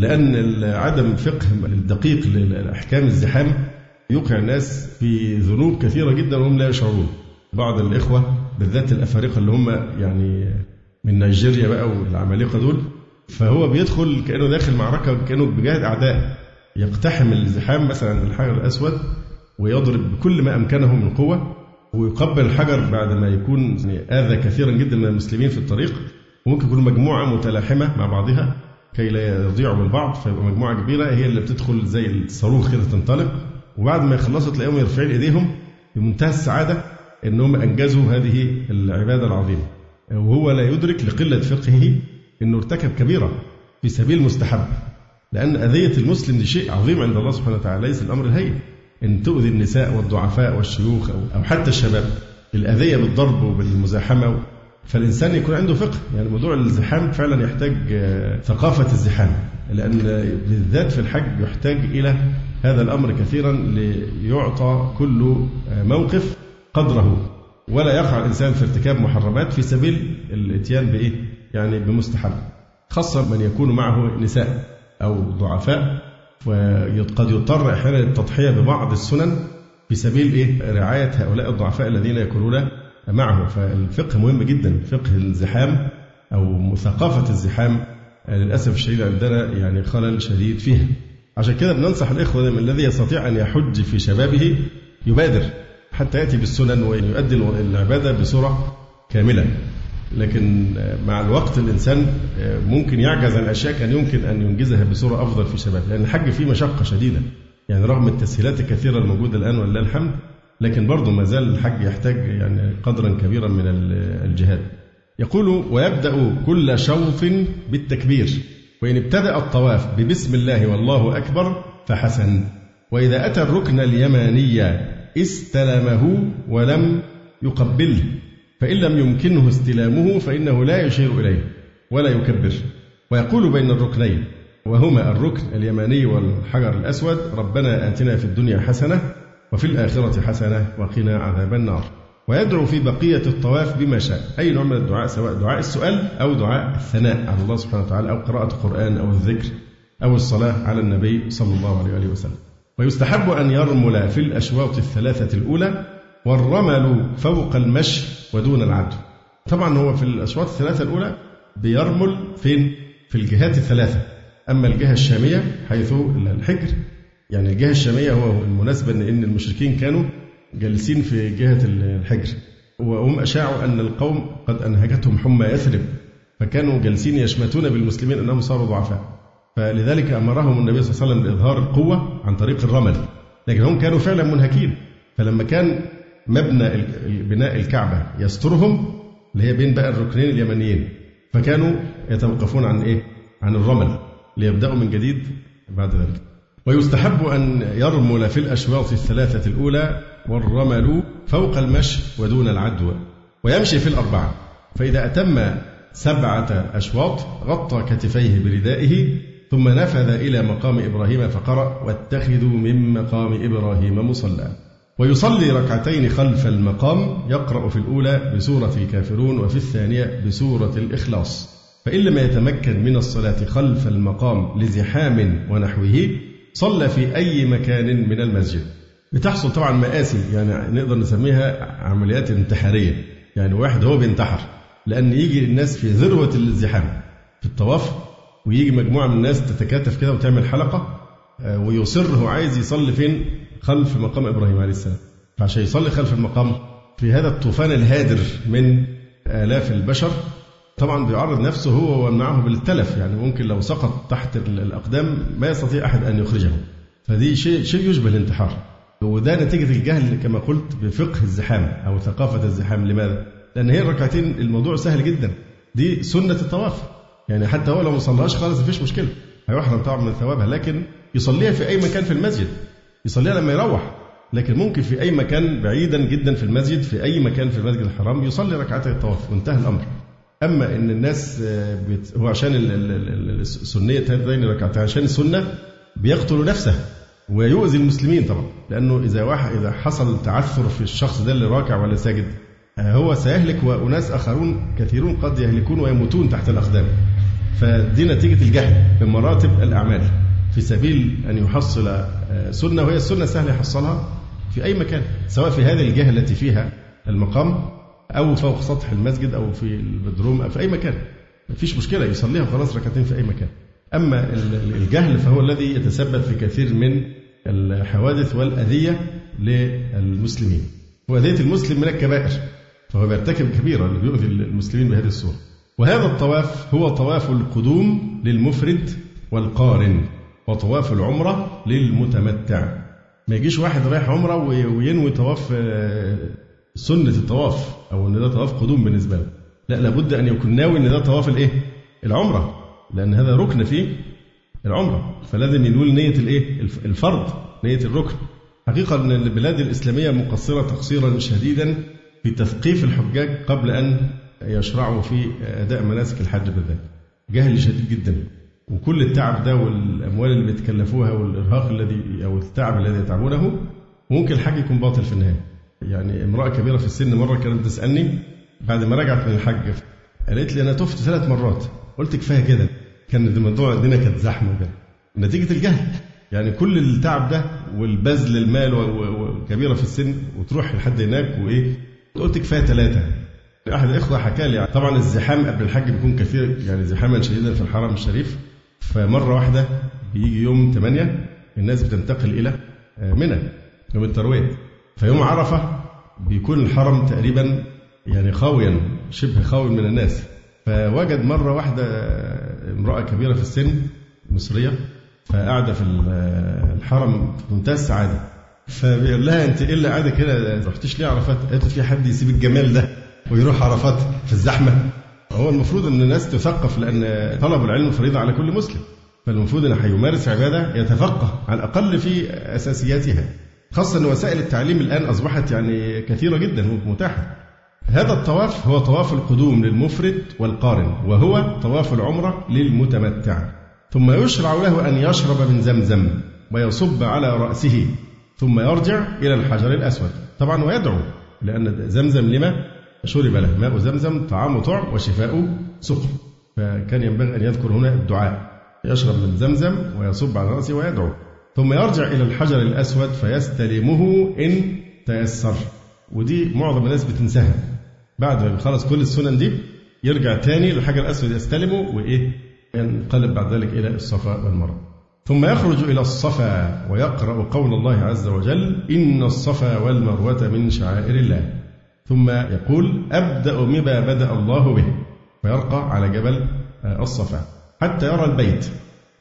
Speaker 2: لأن عدم فقه الدقيق لأحكام الزحام يوقع الناس في ذنوب كثيرة جدا وهم لا يشعرون. بعض الإخوة بالذات الأفارقة اللي هم يعني من نيجيريا بقى والعمالقة دول، فهو بيدخل كأنه داخل معركة، كأنه بجهاد أعداء، يقتحم الزحام مثلا الحجر الأسود ويضرب بكل ما أمكنه من قوة، ويقبل الحجر بعد ما يكون آذى كثيرا جدا من المسلمين في الطريق، وممكن يكون مجموعة متلاحمة مع بعضها كي لا يضيعوا بالبعض، فيبقى مجموعة كبيرة هي اللي بتدخل زي الصاروخ كده تنطلق، وبعد ما يخلصوا تلاقيهم يرفعون إيديهم بمنتهى السعادة إنهم أنجزوا هذه العبادة العظيمة، وهو لا يدرك لقلة فقهه إنه ارتكب كبيرة في سبيل مستحب، لأن أذية المسلم دي شيء عظيم عند الله سبحانه وتعالى، ليس الأمر الهين إن تؤذي النساء والضعفاء والشيوخ أو حتى الشباب، الأذية بالضرب وبالمزاحمة. فالإنسان يكون عنده فقه، يعني موضوع الزحام فعلا يحتاج ثقافة الزحام، لأن بالذات في الحج يحتاج إلى هذا الأمر كثيرا ليعطى كل موقف قدره، ولا يقع الإنسان في ارتكاب محرمات في سبيل الاتيان بإيه؟ يعني بمستحب، خاصة من يكون معه نساء أو ضعفاء، وقد يضطر أحيانا للتضحية ببعض السنن في سبيل إيه؟ رعاية هؤلاء الضعفاء الذين يكونون معه. فالفقه مهم جدا، فقه الزحام أو ثقافة الزحام للأسف الشديد عندنا يعني خلل شديد فيها. عشان كده بننصح الإخوة من الذي يستطيع أن يحج في شبابه يبادر حتى يأتي بالسنن ويؤدي العبادة بصورة كاملة، لكن مع الوقت الإنسان ممكن يعجز عن أشياء كان يمكن أن ينجزها بصورة أفضل في شبابه، لأن الحج فيه مشقة شديدة، يعني رغم التسهيلات الكثيرة الموجودة الآن ولله الحمد، لكن برضه ما زال الحج يحتاج يعني قدرا كبيرا من الجهاد. يقول: ويبدأ كل شوط بالتكبير، وإن ابتدأ الطواف ببسم الله والله أكبر فحسن. وإذا أتى الركن اليماني استلمه ولم يقبله، فإن لم يمكنه استلامه فإنه لا يشير إليه ولا يكبر. ويقول بين الركنين وهما الركن اليماني والحجر الأسود: ربنا آتنا في الدنيا حسنة وفي الآخرة حسنة وقنا عذاب النار. ويدعو في بقية الطواف بما شاء، أي نوع من الدعاء، سواء دعاء السؤال أو دعاء الثناء على الله سبحانه وتعالى، أو قراءة القرآن أو الذكر أو الصلاة على النبي صلى الله عليه وآله وسلم. ويستحب أن يرمل في الأشواط الثلاثة الأولى، والرمل فوق المشي ودون العدو. طبعا هو في الأشواط الثلاثة الأولى بيرمل فين؟ في الجهات الثلاثة. أما الجهة الشامية حيث الحجر، يعني الجهة الشامية هو المناسبة أن المشركين كانوا جالسين في جهة الحجر، وهم أشاعوا أن القوم قد أنهكتهم حمى يثرب، فكانوا جالسين يشمتون بالمسلمين أنهم صاروا ضعفاء، فلذلك أمرهم النبي صلى الله عليه وسلم بإظهار القوة عن طريق الرمل، لكن هم كانوا فعلا منهكين. فلما كان مبنى بناء الكعبة يسترهم، اللي هي بين بقى الركنين اليمنيين، فكانوا يتوقفون عن إيه؟ عن الرمل ليبدأوا من جديد بعد ذلك. ويستحب أن يرمل في الأشواط الثلاثة الأولى، والرمل فوق المشي ودون العدو، ويمشي في الأربعة. فإذا أتم سبعة أشواط غطى كتفيه بردائه، ثم نفذ إلى مقام إبراهيم فقرأ: واتخذوا من مقام إبراهيم مصلى. ويصلي ركعتين خلف المقام، يقرأ في الأولى بسورة الكافرون وفي الثانية بسورة الإخلاص. فإن لم يتمكن من الصلاة خلف المقام لزحام ونحوه صلى في أي مكان من المسجد. بتحصل طبعا مآسي، يعني نقدر نسميها عمليات انتحارية، يعني واحد هو بينتحر لأن يجي الناس في ذروة الزحام في الطواف، ويجي مجموعة من الناس تتكاتف كده وتعمل حلقة، ويصر هو عايز يصلي فين؟ خلف مقام إبراهيم عليه السلام. فعشان يصلي خلف المقام في هذا الطوفان الهادر من آلاف البشر، طبعا بيعرض نفسه هو ومن معه بالتلف، يعني ممكن لو سقط تحت الأقدام ما يستطيع أحد أن يخرجه. فدي شيء شيء يشبه الانتحار، وده نتيجة الجهل كما قلت بفقه الزحام أو ثقافة الزحام. لماذا؟ لأن هي الركعتين الموضوع سهل جدا، دي سنة الطواف، يعني حتى هو لو ما صلاش خالص مفيش مشكلة، هيحرم طبعا من ثوابها، لكن يصليها في أي مكان في المسجد، يصليها لما يروح. لكن ممكن في أي مكان بعيدا جدا في المسجد، في أي مكان في المسجد الحرام يصلي ركعتي الطواف وانتهى الأمر. أما إن الناس بت... هو عشان السنية هذين ركعتين عشان السنة بيقتل نفسه ويؤذي المسلمين طبعا، لأنه إذا واحد إذا حصل تعثر في الشخص ده اللي راكع ولا ساجد هو سيهلك، وأناس آخرون كثيرون قد يهلكون ويموتون تحت الأقدام. فدي نتيجة الجهل بمراتب الأعمال في سبيل أن يحصل سنة، وهي السنة سهل يحصلها في أي مكان، سواء في هذه الجهة التي فيها المقام أو فوق سطح المسجد أو في البدروم أو في أي مكان، مفيش مشكلة يصليها خلاص ركعتين في أي مكان. أما الجهل فهو الذي يتسبب في كثير من الحوادث والأذية للمسلمين، وأذية المسلم من الكبائر، فهو بيرتكب كبيرة اللي بيؤذي المسلمين بهذه الصورة. وهذا الطواف هو طواف القدوم للمفرد والقارن، وطواف العمرة للمتمتع. ما يجيش واحد رايح عمرة وينوي طواف سنة الطواف أو أن ده طواف قدوم بالنسبة له، لا، لابد أن يكون ناوي أن ده طواف الإيه؟ العمرة، لأن هذا ركن في العمرة، فلازم ينوي نية الإيه؟ الفرض، نية الركن. حقيقة أن البلاد الإسلامية مقصرة تقصيرا شديدا في تثقيف الحجاج قبل أن يشرعوا في أداء مناسك الحج بالذات، جهل شديد جدا، وكل التعب ده والأموال اللي بيتكلفوها والإرهاق الذي أو التعب الذي يتعبونه، ممكن الحج يكون باطل في النهاية. يعني امرأة كبيرة في السن مرة كانت تسألني بعد ما رجعت من الحج، قالت لي أنا تفت ثلاث مرات، قلت كفاية كده، كان الموضوع الدنيا كانت زحمة كده نتيجة الجهل. يعني كل التعب ده والبذل المال وكبيرة في السن وتروح لحد هناك وإيه، قلت كفاية ثلاثة. أحد الإخوة حكى لي طبعا الزحام قبل الحج بيكون كثير، يعني زحاما شديدا في الحرم الشريف، فمرة واحدة بيجي يوم ثمانية الناس بتنتقل إلى منى يوم التروية، فيوم عرفة بيكون الحرم تقريبا يعني خاويا شبه خاوي من الناس. فوجد مرة واحدة امرأة كبيرة في السن مصرية، فقاعدة في الحرم في منتهى السعادة، فبيقول لها أنت إيه اللي قاعدة كده رحتش ليه عرفات؟ قالت في حد يسيب الجمال ده ويروح عرفات في الزحمة؟ هو المفروض أن الناس تثقف، لأن طلب العلم فريضة على كل مسلم، فالمفروض أنه هيمارس عبادة يتفقه على الأقل في أساسياتها، خاصة أن وسائل التعليم الآن أصبحت يعني كثيرة جدا ومتاحة. هذا الطواف هو طواف القدوم للمفرد والقارن، وهو طواف العمرة للمتمتع. ثم يشرع له أن يشرب من زمزم ويصب على رأسه، ثم يرجع إلى الحجر الأسود طبعا ويدعو، لأن زمزم لما شرب له، ماء زمزم طعام طعم وشفاء سقم، فكان ينبغي أن يذكر هنا الدعاء، يشرب من زمزم ويصب على رأسه ويدعو، ثم يرجع إلى الحجر الأسود فيستلمه إن تيسر. ودي معظم الناس بتنساها، بعد ما يخلص كل السنن دي يرجع تاني للحجر الأسود يستلمه وإيه ينقلب بعد ذلك إلى الصفا والمروة. ثم يخرج إلى الصفا ويقرأ قول الله عز وجل إن الصفا والمروة من شعائر الله، ثم يقول أبدأ بما بدأ الله به، فيرقى على جبل الصفا حتى يرى البيت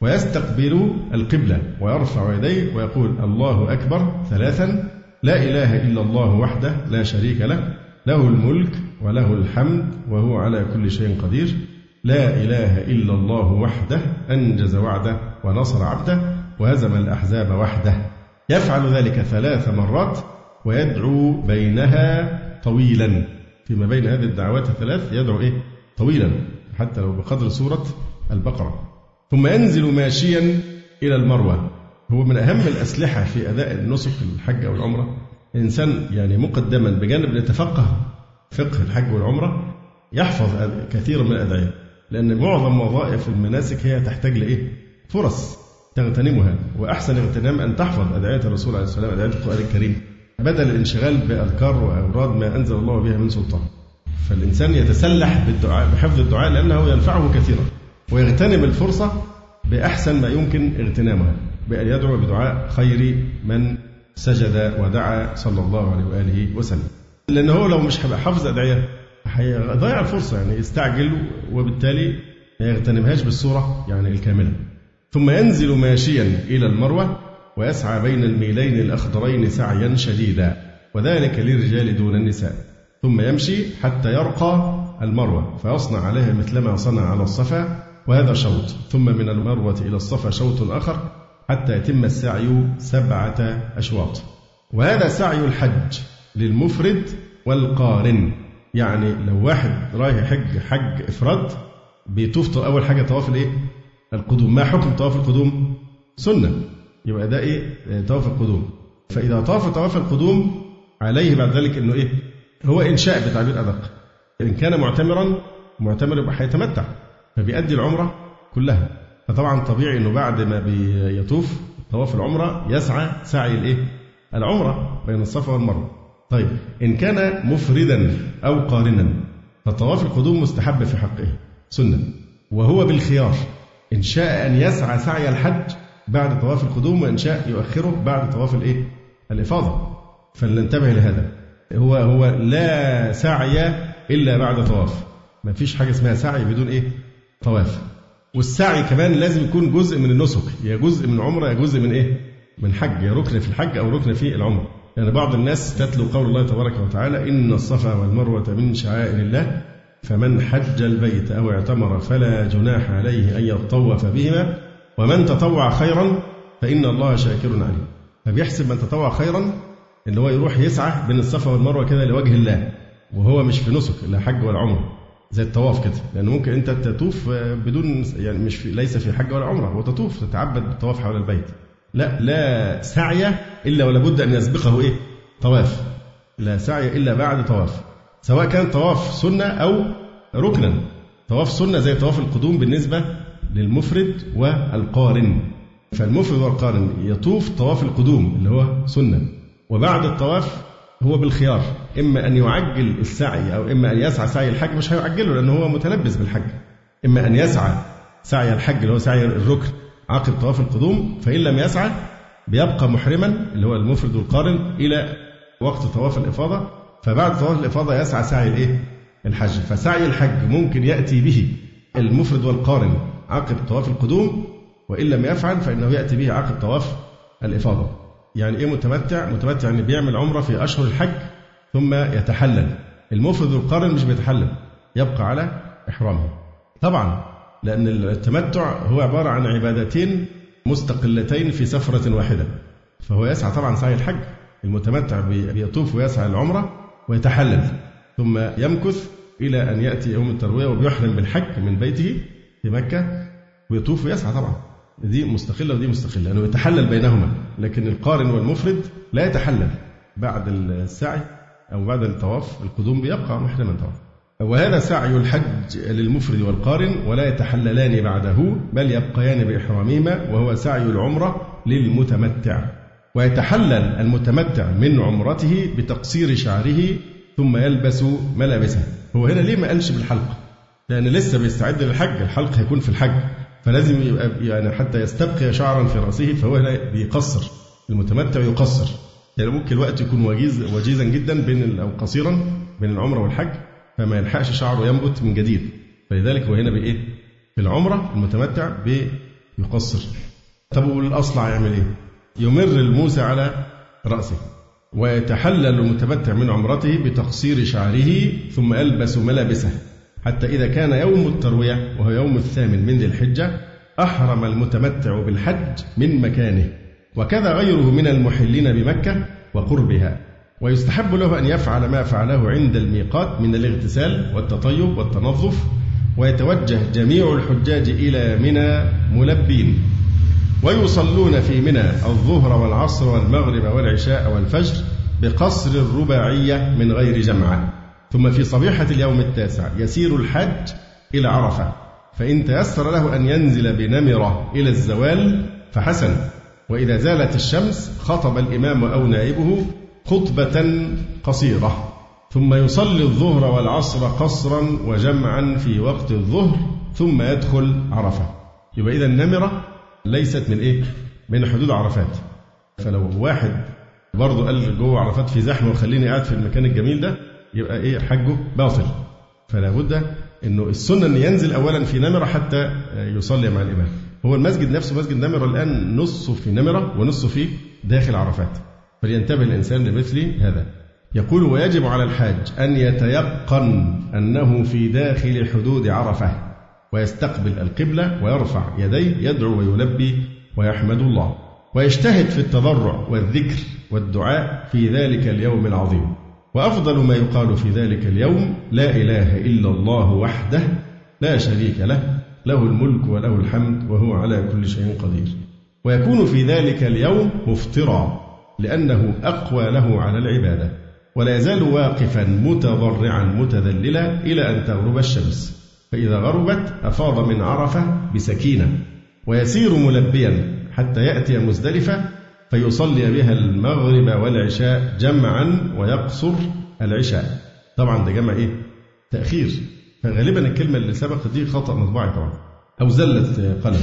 Speaker 2: ويستقبل القبلة ويرفع يديه ويقول الله أكبر ثلاثا، لا إله إلا الله وحده لا شريك له، له الملك وله الحمد وهو على كل شيء قدير، لا إله إلا الله وحده أنجز وعده ونصر عبده وهزم الأحزاب وحده. يفعل ذلك ثلاث مرات ويدعو بينها طويلا، فيما بين هذه الدعوات الثلاث يدعو إيه طويلا حتى لو بقدر سورة البقرة. ثم ينزل ماشيا إلى المروة. هو من أهم الأسلحة في أداء النسك الحج أو العمرة، الإنسان يعني مقدما بجانب يتفقه فقه الحج والعمرة يحفظ كثيرا من الأدعية، لأن معظم وظائف المناسك هي تحتاج لإيه فرص تغتنمها، وأحسن اغتنام أن تحفظ أدعية الرسول عليه الصلاة والسلام، أدعية القرآن الكريم، بدل الانشغال بأذكار وأوراد ما أنزل الله بها من سلطان. فالإنسان يتسلح بالدعاء بحفظ الدعاء لأنه ينفعه كثيرا، ويغتنم الفرصة بأحسن ما يمكن اغتنامها بأن يدعو بدعاء خير من سجد ودعا صلى الله عليه وآله وسلم، لأنه لو مش هيبقى حافظ أدعية هيضيع الفرصة، يعني يستعجل وبالتالي ما يغتنمهاش بالصورة يعني الكاملة. ثم ينزل ماشيا إلى المروة ويسعى بين الميلين الأخضرين سعيا شديدا، وذلك للرجال دون النساء، ثم يمشي حتى يرقى المروة فيصنع عليها مثلما صنع على الصفا، وهذا شوط، ثم من المروة إلى الصفا شوط آخر حتى يتم السعي سبعة أشواط. وهذا سعي الحج للمفرد والقارن، يعني لو واحد رايح حج حج إفراد بيطوف أول حاجة طواف الإيه القدوم. ما حكم طواف القدوم؟ سنة، يبقى ده إيه طواف القدوم. فإذا طاف طواف القدوم عليه بعد ذلك إنه إيه هو إنشاء بتعبير أدق، إن كان معتمرا معتمر يبقى هيتمتع فبيأدي العمرة كلها، فطبعا طبيعي إنه بعد ما بيطوف طواف العمرة يسعى سعي الإيه العمرة بين الصفا والمروة. طيب إن كان مفردا أو قارنا فطواف القدوم مستحب في حقه سنة، وهو بالخيار إن شاء أن يسعى سعي الحج بعد طواف القدوم، وإن شاء يؤخره بعد طواف الإيه الإفاضة. فلننتبه لهذا، هو هو لا سعي إلا بعد طواف، ما فيش حاجة اسمها سعي بدون إيه طواف. والسعي كمان لازم يكون جزء من النسك، يا جزء من عمرة يا جزء من إيه من حج، يا ركن في الحج أو ركن في العمرة. يعني بعض الناس تتلو قول الله تبارك وتعالى إن الصفا والمروة من شعائر الله فمن حج البيت أو اعتمر فلا جناح عليه أن يطوف بهما ومن تطوع خيرا فإن الله شاكر عليم. فبيحسب من تطوع خيرا إن هو يروح يسعى بين الصفا والمروة كده لوجه الله، وهو مش في نسك لا حج ولا عمرة زي الطواف كده، لأن ممكن أنت تطوف بدون يعني مش في ليس في حج ولا عمرة وتطوف تتعبد بالطواف حول البيت. لا لا سعي إلا ولا بد أن يسبقه إيه طواف، لا سعي إلا بعد طواف، سواء كان طواف سنة أو ركنا. طواف سنة زي طواف القدوم بالنسبة للمفرد والقارن، فالمفرد والقارن يطوف طواف القدوم اللي هو سنة، وبعد الطواف هو بالخيار إما أن يعجل السعي أو إما أن يسعى سعي الحج، مش هيعجله لأنه هو متلبس بالحج، إما أن يسعى سعي الحج اللي هو سعي الركن عقب طواف القدوم، فإن لم يسعى بيبقى محرما اللي هو المفرد والقارن إلى وقت طواف الإفاضة، فبعد طواف الإفاضة يسعى سعي الإيه الحج. فسعي الحج ممكن يأتي به المفرد والقارن عقب طواف القدوم، وإن لم يفعل فإنه يأتي به عقب طواف الإفاضة. يعني إيه متمتع؟ متمتع يعني بيعمل عمرة في أشهر الحج ثم يتحلل. المفرد والقارن مش بيتحلل، يبقى على إحرامه طبعا، لأن التمتع هو عبارة عن عبادتين مستقلتين في سفرة واحدة، فهو يسعى طبعا سعي الحج. المتمتع بيطوف ويسعى العمرة ويتحلل ثم يمكث إلى أن يأتي يوم التروية وبيحرم بالحج من بيته في مكة ويطوف ويسعى. طبعا دي مستقلة ودي مستقلة لأنه يعني يتحلل بينهما، لكن القارن والمفرد لا يتحلل بعد السعي أو بعد الطواف، القدوم بيبقى محرما طبعا. وهذا سعي الحج للمفرد والقارن ولا يتحللان بعده بل يبقيان بإحرامهما، وهو سعي العمرة للمتمتع. ويتحلل المتمتع من عمرته بتقصير شعره ثم يلبس ملابسه. هو هنا ليه ما قالش بالحلق؟ لأن لسه بيستعد للحج، الحلق هيكون في الحج، فلازم يبقى يعني حتى يستبقي شعرا في رأسه، فهو هنا بيقصر. المتمتع يقصر، يعني ممكن الوقت يكون وجيز وجيزا جدا بين أو قصيرا بين العمرة والحج، فما يلحقش شعره ينبت من جديد، فلذلك هو هنا بإيه؟ في العمرة المتمتع بيقصر. طب والأصلع يعمل إيه؟ يمر الموسى على رأسه ويتحلل المتمتع من عمرته بتقصير شعره ثم يلبس ملابسه، حتى إذا كان يوم التروية وهو يوم الثامن من ذي الحجة أحرم المتمتع بالحج من مكانه، وكذا غيره من المحلين بمكة وقربها. ويستحب له أن يفعل ما فعله عند الميقات من الاغتسال والتطيب والتنظف، ويتوجه جميع الحجاج إلى منى ملبين، ويصلون في منى الظهر والعصر والمغرب والعشاء والفجر بقصر الرباعية من غير جمعة. ثم في صبيحة اليوم التاسع يسير الحاج إلى عرفة، فإن تيسر له أن ينزل بنمرة إلى الزوال فحسن، وإذا زالت الشمس خطب الإمام أو نائبه خطبة قصيرة، ثم يصلي الظهر والعصر قصرا وجمعا في وقت الظهر ثم يدخل عرفة. يبقى إذا النمرة ليست من إيه؟ من حدود عرفات. فلو واحد برضه قال جوه عرفات في زحمة وخليني قاعد في المكان الجميل ده، يبقى إيه؟ حجه باطل. فلا بد إنه السنة أن ينزل أولا في نمرة حتى يصلي مع الإمام. هو المسجد نفسه مسجد نمرة الآن نصه في نمرة ونصه في داخل عرفات، فلينتبه الإنسان لمثل هذا. يقول: ويجب على الحاج أن يتيقن أنه في داخل حدود عرفة، ويستقبل القبلة ويرفع يديه يدعو ويلبي ويحمد الله، ويجتهد في التضرع والذكر والدعاء في ذلك اليوم العظيم. وأفضل ما يقال في ذلك اليوم: لا إله إلا الله وحده لا شريك له، له الملك وله الحمد وهو على كل شيء قدير. ويكون في ذلك اليوم مفطرا لأنه أقوى له على العبادة، ولا يزال واقفا متضرعا متذللا إلى أن تغرب الشمس، فإذا غربت أفاض من عرفة بسكينة، ويسير ملبيا حتى يأتي مزدلفة فيصلي بها المغرب والعشاء جمعا ويقصر العشاء. طبعا ده جمع إيه؟ تأخير، فغالبا الكلمة اللي سبقت دي خطأ مطبعي طبعا أو زلت قلم.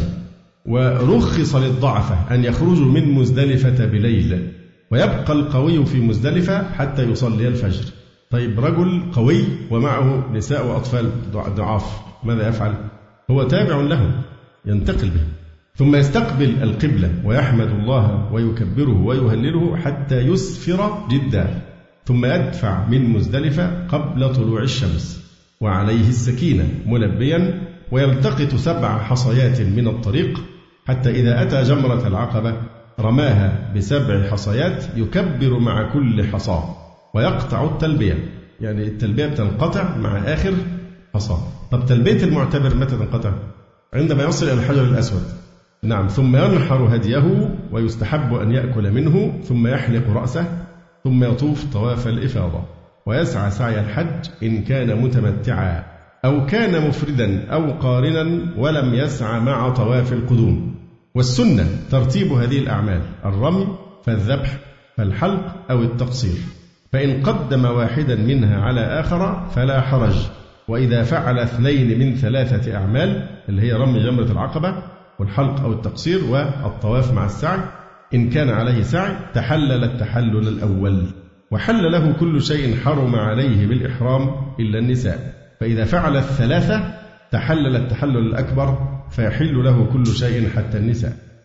Speaker 2: ورخص للضعفة أن يخرجوا من مزدلفة بليل، ويبقى القوي في مزدلفة حتى يصلي الفجر. طيب رجل قوي ومعه نساء وأطفال ضعاف ماذا يفعل؟ هو تابع له ينتقل به، ثم يستقبل القبلة ويحمد الله ويكبره ويهلله حتى يسفر جدا، ثم يدفع من مزدلفة قبل طلوع الشمس وعليه السكينة ملبيا، ويلتقط سبع حصيات من الطريق حتى إذا أتى جمرة العقبة رماها بسبع حصيات يكبر مع كل حصاة ويقطع التلبية، يعني التلبية بتنقطع مع آخر حصاة. طب تلبية المعتمر متى تنقطع؟ عندما يصل إلى الحجر الأسود. نعم. ثم ينحر هديه ويستحب أن يأكل منه، ثم يحلق رأسه، ثم يطوف طواف الإفاضة، ويسعى سعي الحج إن كان متمتعا أو كان مفردا أو قارنا ولم يسعى مع طواف القدوم. والسنة ترتيب هذه الأعمال: الرمي فالذبح فالحلق أو التقصير، فإن قدم واحدا منها على آخر فلا حرج. وإذا فعل اثنين من ثلاثة أعمال اللي هي رمي جمرة العقبة والحلق أو التقصير والطواف مع السعي، إن كان عليه سعي تحلل التحلل الأول، وحل له كل شيء حرم عليه بالإحرام إلا النساء. فإذا فعل الثلاثة تحلل التحلل الأكبر، فيحل له كل شيء حتى النساء.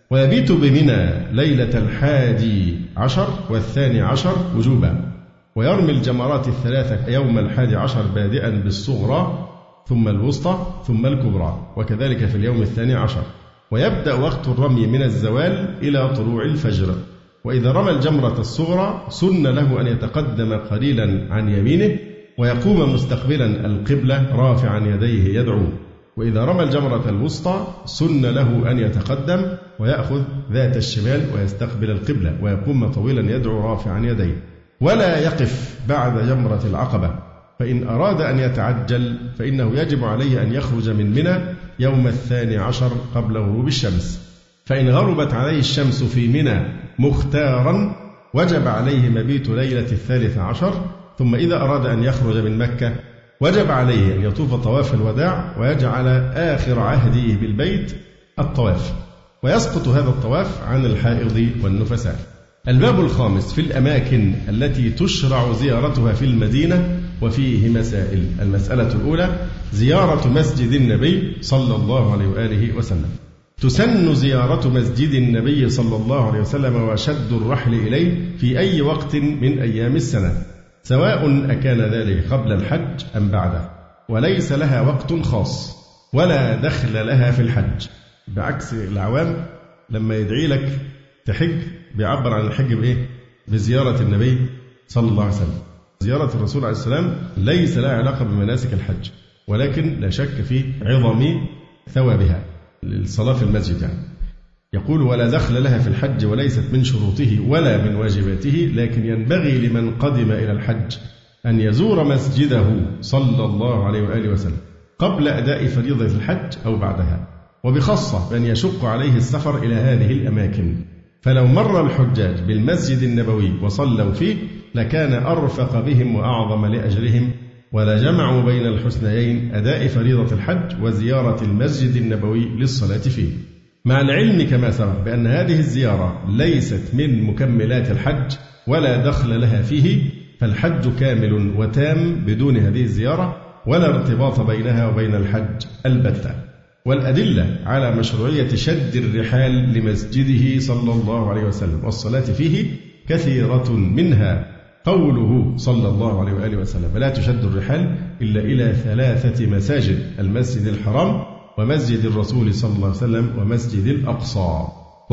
Speaker 2: ويبيت بمنى ليلة الحادي عشر والثاني عشر وجوبا، ويرمي الجمرات الثلاثة يوم الحادي عشر بادئا بالصغرى ثم الوسطى ثم الكبرى، وكذلك في اليوم الثاني عشر. ويبدأ وقت الرمي من الزوال إلى طلوع الفجر. وإذا رمى الجمرة الصغرى سن له أن يتقدم قليلا عن يمينه ويقوم مستقبلا القبلة رافعا يديه يدعو. وإذا رمى الجمرة الوسطى سن له أن يتقدم ويأخذ ذات الشمال ويستقبل القبلة ويقوم طويلا يدعو رافعا يديه، ولا يقف بعد جمرة العقبة. فإن أراد أن يتعجل فإنه يجب عليه أن يخرج من منى يوم الثاني عشر قبل غروب الشمس. فإن غربت عليه الشمس في منى مختارا وجب عليه مبيت ليلة الثالث عشر. ثم إذا أراد أن يخرج من مكة وجب عليه أن يطوف طواف الوداع ويجعل آخر عهده بالبيت الطواف، ويسقط هذا الطواف عن الحائض والنفساء. الباب الخامس في الأماكن التي تشرع زيارتها في المدينة، وفيه مسائل. المسألة الأولى زيارة مسجد النبي صلى الله عليه وآله وسلم. تسن زيارة مسجد النبي صلى الله عليه وسلم وشد الرحل إليه في أي وقت من أيام السنة، سواء أكان ذلك قبل الحج أم بعده، وليس لها وقت خاص ولا دخل لها في الحج، بعكس العوام لما يدعي لك تحج بيعبر عن الحج بإيه؟ بزيارة النبي صلى الله عليه وسلم. زيارة الرسول عليه السلام ليس لها علاقة بمناسك الحج، ولكن لا شك في عظم ثوابها للصلاة في المسجد يعني. يقول ولا دخل لها في الحج وليست من شروطه ولا من واجباته، لكن ينبغي لمن قدم إلى الحج أن يزور مسجده صلى الله عليه وآله وسلم قبل أداء فريضة الحج أو بعدها، وبخاصة بأن يشق عليه السفر إلى هذه الأماكن. فلو مر الحجاج بالمسجد النبوي وصلوا فيه لكان أرفق بهم وأعظم لأجرهم، ولجمعوا بين الحسنيين أداء فريضة الحج وزيارة المسجد النبوي للصلاة فيه، مع العلم كما سبق بأن هذه الزيارة ليست من مكملات الحج ولا دخل لها فيه، فالحج كامل وتام بدون هذه الزيارة، ولا ارتباط بينها وبين الحج البتة. والأدلة على مشروعية شد الرحال لمسجده صلى الله عليه وسلم والصلاة فيه كثيرة، منها قوله صلى الله عليه وآله وسلم لا تشد الرحال إلا إلى ثلاثة مساجد: المسجد الحرام ومسجد الرسول صلى الله عليه وسلم ومسجد الأقصى.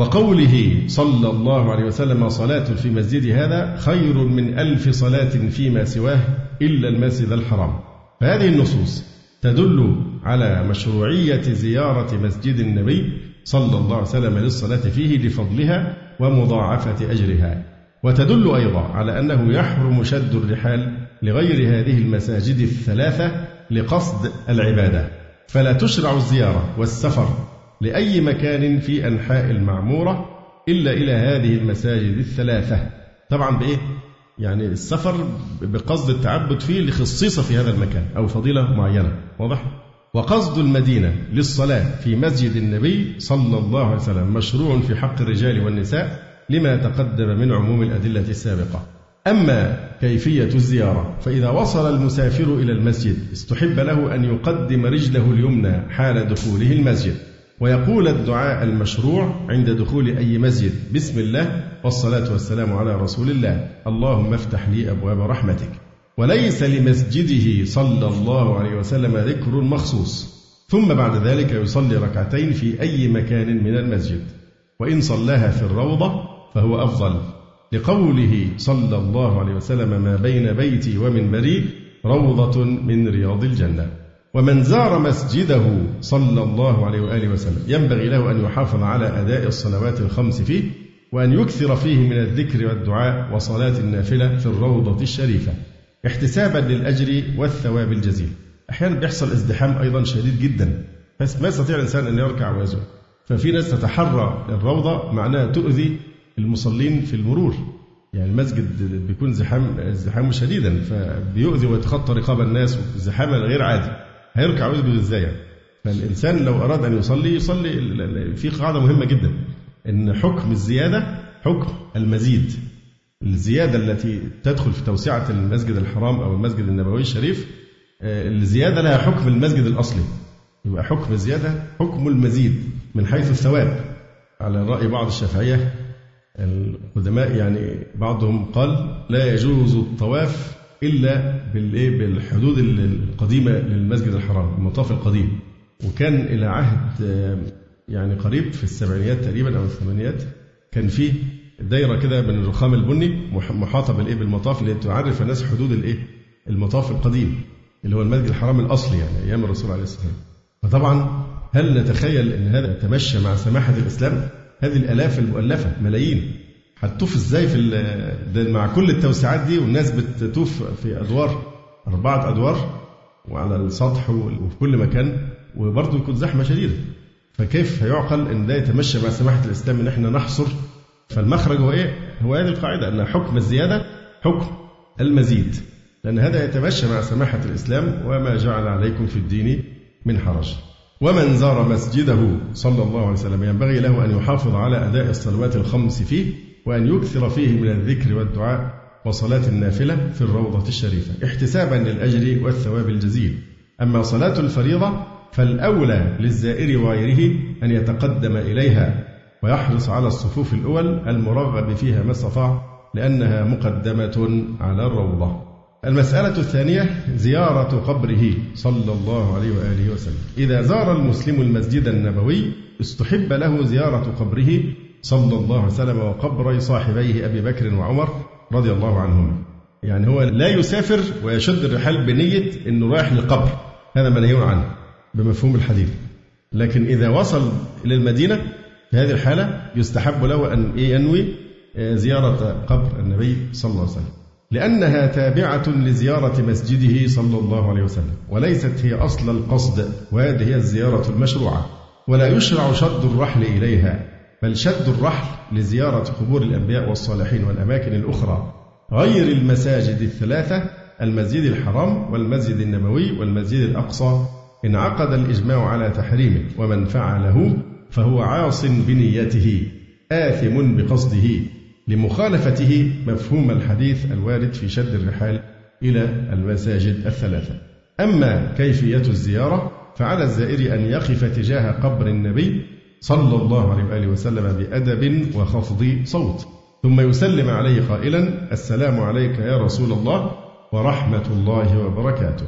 Speaker 2: وقوله صلى الله عليه وسلم صلاة في مسجد هذا خير من ألف صلاة فيما سواه إلا المسجد الحرام. فهذه النصوص تدل على مشروعية زيارة مسجد النبي صلى الله عليه وسلم للصلاة فيه لفضلها ومضاعفة أجرها، وتدل أيضا على أنه يحرم شد الرحال لغير هذه المساجد الثلاثة لقصد العبادة، فلا تشرع الزيارة والسفر لأي مكان في أنحاء المعمورة إلا إلى هذه المساجد الثلاثة. طبعا بإيه؟ يعني السفر بقصد التعبد فيه لخصيصة في هذا المكان أو فضيلة معينة، واضح؟ وقصد المدينة للصلاة في مسجد النبي صلى الله عليه وسلم مشروع في حق الرجال والنساء لما تقدم من عموم الأدلة السابقة. أما كيفية الزيارة فإذا وصل المسافر إلى المسجد استحب له أن يقدم رجله اليمنى حال دخوله المسجد، ويقول الدعاء المشروع عند دخول أي مسجد: بسم الله والصلاة والسلام على رسول الله، اللهم افتح لي أبواب رحمتك. وليس لمسجده صلى الله عليه وسلم ذكر مخصوص. ثم بعد ذلك يصلي ركعتين في أي مكان من المسجد، وإن صلاها في الروضة فهو أفضل، لقوله صلى الله عليه وسلم: ما بين بيتي ومنبري روضة من رياض الجنة. ومن زار مسجده صلى الله عليه وآله وسلم ينبغي له أن يحافظ على أداء الصلوات الخمس فيه، وأن يكثر فيه من الذكر والدعاء وصلاة النافلة في الروضة الشريفة احتسابا للأجر والثواب الجزيل. أحيانا بيحصل ازدحام أيضا شديد جدا، بس ما يستطيع الإنسان أن يركع ويزور، ففي ناس تتحرى الروضة معناها تؤذي المصلين في المرور، يعني المسجد بيكون زحام زحام شديدا فبيؤذي ويتخطى رقاب الناس زحاما غير عادي، هيركع ويسجد ازاي؟ فالإنسان لو أراد أن يصلي يصلي في قاعدة مهمة جدا، إن حكم الزيادة حكم المزيد. الزيادة التي تدخل في توسعة المسجد الحرام أو المسجد النبوي الشريف الزيادة لها حكم المسجد الأصلي، يبقى حكم الزيادة حكم المزيد من حيث الثواب. على رأي بعض الشافعية القدماء، يعني بعضهم قال لا يجوز الطواف إلا بالحدود القديمة للمسجد الحرام، المطاف القديم. وكان إلى عهد يعني قريب في السبعينيات تقريبا أو الثمانينات كان فيه دايرة كده من الرخام البني محاطة بالإيه بالمطاف اللي تعرف الناس حدود الإيه المطاف القديم اللي هو المسجد الحرام الأصلي يعني أيام الرسول عليه الصلاة والسلام. فطبعا هل نتخيل أن هذا يتمشى مع سماحة الإسلام؟ هذه الآلاف المؤلفة ملايين هتطوف إزاي في مع كل التوسعات دي، والناس بتطوف في أدوار أربعة أدوار وعلى السطح وفي كل مكان، وبرضه يكون زحمة شديدة. فكيف هيعقل أن ده يتمشى مع سماحة الإسلام أن احنا نحصر؟ فالمخرج هو إيه؟ هو هذه القاعدة أن حكم الزيادة حكم المزيد، لأن هذا يتمشى مع سماحة الإسلام وما جعل عليكم في الدين من حرج. ومن زار مسجده صلى الله عليه وسلم ينبغي له أن يحافظ على أداء الصلوات الخمس فيه، وأن يكثر فيه من الذكر والدعاء وصلاة النافلة في الروضة الشريفة احتسابا للأجر والثواب الجزيل. أما صلاة الفريضة فالأولى للزائر وغيره أن يتقدم إليها ويحرص على الصفوف الأول المرغب فيها ما استطاع، لأنها مقدمة على الروضة. المسألة الثانية زيارة قبره صلى الله عليه وآله وسلم. إذا زار المسلم المسجد النبوي استحب له زيارة قبره صلى الله عليه وسلم وقبر صاحبيه أبي بكر وعمر رضي الله عنهما. يعني هو لا يسافر ويشد الرحال بنية أنه رايح للقبر، هذا منهي عنه بمفهوم الحديث. لكن إذا وصل إلى المدينة في هذه الحالة يستحب له أن ينوي زيارة قبر النبي صلى الله عليه وسلم، لأنها تابعة لزيارة مسجده صلى الله عليه وسلم، وليست هي أصل القصد، وهذه هي الزيارة المشروعة. ولا يشرع شد الرحل إليها، بل شد الرحل لزيارة قبور الأنبياء والصالحين والأماكن الأخرى غير المساجد الثلاثة، المسجد الحرام والمسجد النبوي والمسجد الأقصى، انعقد الإجماع على تحريمه، ومن فعله فهو عاص بنيته آثم بقصده لمخالفته مفهوم الحديث الوارد في شد الرحال إلى المساجد الثلاثة. أما كيفية الزيارة فعلى الزائر أن يقف تجاه قبر النبي صلى الله عليه وآله وسلم بأدب وخفض صوت، ثم يسلم عليه قائلا السلام عليك يا رسول الله ورحمة الله وبركاته،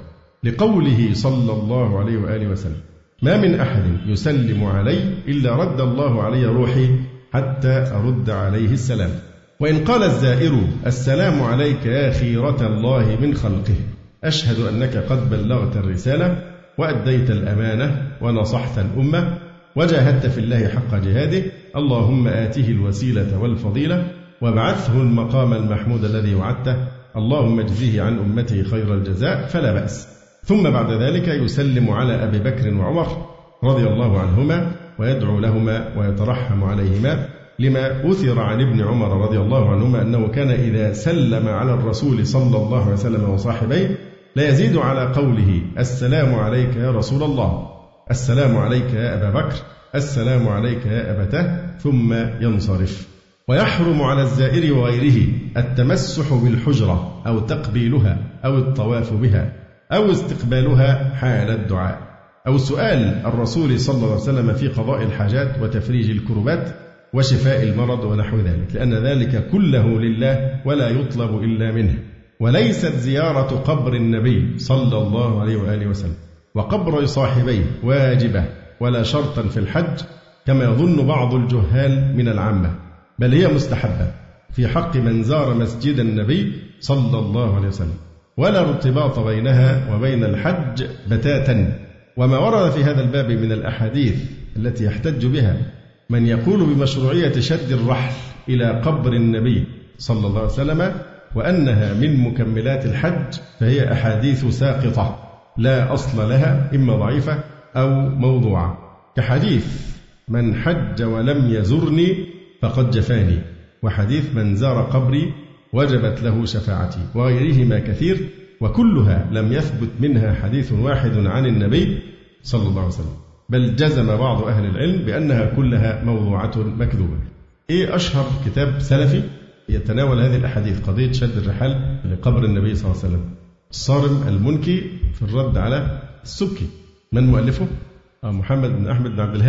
Speaker 2: لقوله صلى الله عليه وآله وسلم ما من أحد يسلم علي إلا رد الله علي روحي حتى أرد عليه السلام. وإن قال الزائر السلام عليك يا خيرة الله من خلقه، أشهد أنك قد بلغت الرسالة وأديت الأمانة ونصحت الأمة وجاهدت في الله حق جهاده، اللهم آته الوسيلة والفضيلة وابعثه المقام المحمود الذي وعدته، اللهم اجزه عن أمته خير الجزاء، فلا بأس. ثم بعد ذلك يسلم على أبي بكر وعمر رضي الله عنهما ويدعو لهما ويترحم عليهما، لما أثر عن ابن عمر رضي الله عنهما أنه كان إذا سلم على الرسول صلى الله عليه وسلم وصاحبيه لا يزيد على قوله السلام عليك يا رسول الله، السلام عليك يا أبا بكر، السلام عليك يا أبتاه، ثم ينصرف. ويحرم على الزائر وغيره التمسح بالحجرة أو تقبيلها أو الطواف بها أو استقبالها حال الدعاء أو سؤال الرسول صلى الله عليه وسلم في قضاء الحاجات وتفريج الكربات وشفاء المرض ونحو ذلك، لأن ذلك كله لله ولا يطلب إلا منه. وليست زيارة قبر النبي صلى الله عليه وآله وسلم وقبر صاحبيه واجبة ولا شرطا في الحج كما يظن بعض الجهال من العامة، بل هي مستحبة في حق من زار مسجد النبي صلى الله عليه وسلم، ولا ارتباط بينها وبين الحج بتاتا. وما ورد في هذا الباب من الأحاديث التي يحتج بها من يقول بمشروعية شد الرحل إلى قبر النبي صلى الله عليه وسلم وأنها من مكملات الحج، فهي أحاديث ساقطة لا أصل لها، إما ضعيفة أو موضوعة، كحديث من حج ولم يزرني فقد جفاني، وحديث من زار قبري وجبت له شفاعتي، وغيرهما كثير، وكلها لم يثبت منها حديث واحد عن النبي صلى الله عليه وسلم، بل جزم بعض أهل العلم بأنها كلها موضوعة مكذوبة. إيه أشهر كتاب سلفي يتناول هذه الأحاديث قضية شد الرحال لقبر النبي صلى الله عليه وسلم؟ الصارم المنكي في الرد على السبكي. من مؤلفه؟ محمد بن أحمد بن عبد الهادي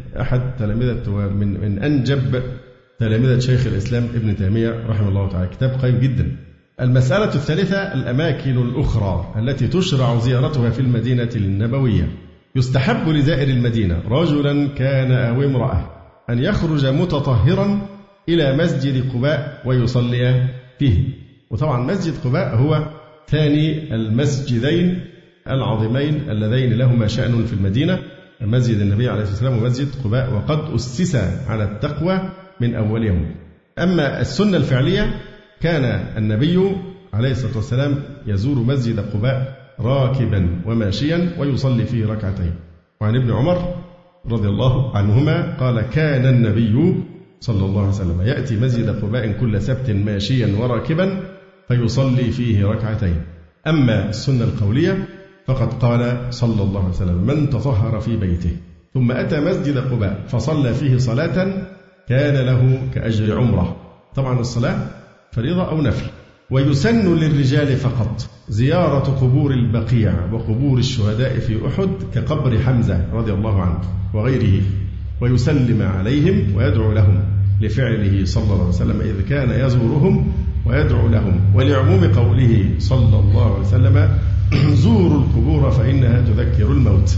Speaker 2: أحد تلامذة من من أنجب تلامذة شيخ الإسلام ابن تيمية رحمه الله تعالى، كتاب قيم جدا. المسألة الثالثة الأماكن الأخرى التي تشرع زيارتها في المدينة النبوية. يستحب لزائر المدينة رجلا كان أو امرأة أن يخرج متطهرا إلى مسجد قباء ويصلي فيه. وطبعا مسجد قباء هو ثاني المسجدين العظيمين اللذين لهما شأن في المدينة، مسجد النبي عليه الصلاة والسلام ومسجد قباء، وقد أسس على التقوى من أول يوم. أما السنة الفعلية كان النبي عليه الصلاة والسلام يزور مسجد قباء راكبا وماشيا ويصلي فيه ركعتين. وعن ابن عمر رضي الله عنهما قال كان النبي صلى الله عليه وسلم يأتي مسجد قباء كل سبت ماشيا وراكبا فيصلي فيه ركعتين. أما السنة القولية فقد قال صلى الله عليه وسلم من تطهر في بيته ثم أتى مسجد قباء فصلى فيه صلاة كان له كأجر عمرة. طبعا الصلاة فريضة أو نفل. ويسن للرجال فقط زيارة قبور البقيع وقبور الشهداء في أحد كقبر حمزة رضي الله عنه وغيره، ويسلم عليهم ويدعو لهم لفعله صلى الله عليه وسلم إذ كان يزورهم ويدعو لهم، ولعموم قوله صلى الله عليه وسلم زوروا القبور فإنها تذكر الموت.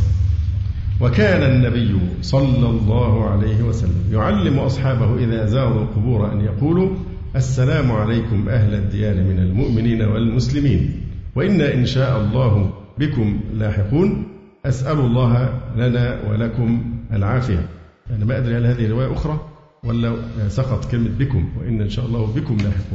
Speaker 2: وكان النبي صلى الله عليه وسلم يعلم أصحابه إذا زاروا القبور أن يقولوا السلام عليكم أهل الديار من المؤمنين والمسلمين وإنا إن شاء الله بكم لاحقون أسأل الله لنا ولكم العافية. أنا ما أدري هل هذه رواية أخرى ولا سقط كلمة بكم وإن إن شاء الله بكم لاحقون،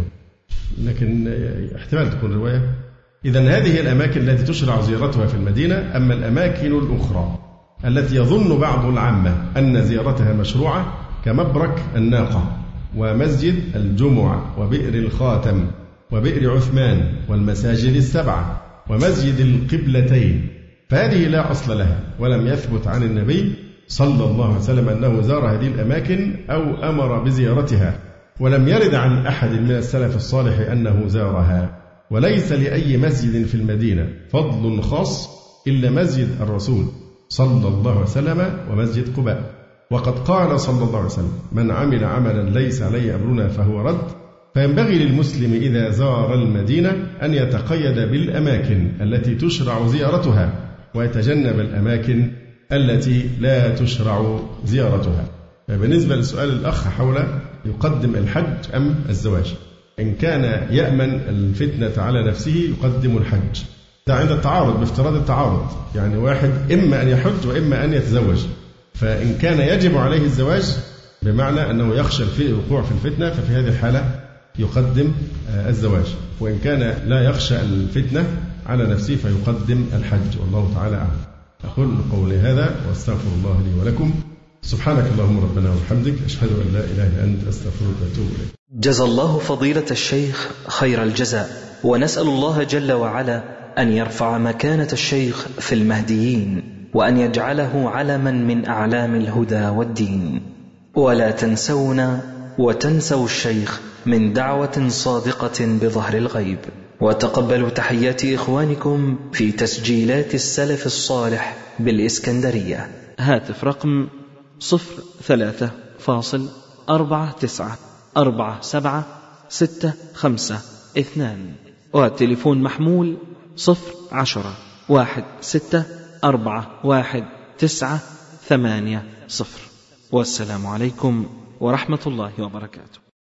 Speaker 2: لكن احتمال تكون رواية. إذن هذه الأماكن التي تشرع زيارتها في المدينة. أما الأماكن الأخرى التي يظن بعض العامة أن زيارتها مشروعة كمبرك الناقة ومسجد الجمعة وبئر الخاتم وبئر عثمان والمساجد السبعة ومسجد القبلتين، فهذه لا أصل لها ولم يثبت عن النبي صلى الله عليه وسلم أنه زار هذه الأماكن أو أمر بزيارتها، ولم يرد عن أحد من السلف الصالح أنه زارها. وليس لأي مسجد في المدينة فضل خاص إلا مسجد الرسول صلى الله عليه وسلم ومسجد قباء. وقد قال صلى الله عليه وسلم من عمل عملا ليس عليه أمرنا فهو رد. فينبغي للمسلم إذا زار المدينة أن يتقيد بالأماكن التي تشرع زيارتها ويتجنب الأماكن التي لا تشرع زيارتها. بالنسبة لسؤال الأخ حول يقدم الحج أم الزواج، إن كان يأمن الفتنة على نفسه يقدم الحج. ده عند التعارض، بافتراض التعارض، يعني واحد إما أن يحج وإما أن يتزوج، فإن كان يجب عليه الزواج بمعنى أنه يخشى الوقوع في الفتنة ففي هذه الحالة يقدم الزواج، وإن كان لا يخشى الفتنة على نفسه فيقدم الحج، والله تعالى أعلم. أقول قولي هذا وأستغفر الله لي ولكم. سبحانك اللهم ربنا وبحمدك أشهد أن لا إله إلا أنت أستغفرك وأتوب إليك.
Speaker 1: جزا الله فضيلة الشيخ خير الجزاء، ونسأل الله جل وعلا أن يرفع مكانة الشيخ في المهديين وأن يجعله علما من أعلام الهدى والدين. ولا تنسونا وتنسوا الشيخ من دعوة صادقة بظهر الغيب، وتقبلوا تحيات إخوانكم في تسجيلات السلف الصالح بالإسكندرية. هاتف رقم صفر ثلاثة فاصل أربعة تسعة أربعة سبعة ستة خمسة اثنان، والتليفون محمول صفر عشرة واحد ستة أربعة واحد تسعة ثمانية صفر. والسلام عليكم ورحمة الله وبركاته.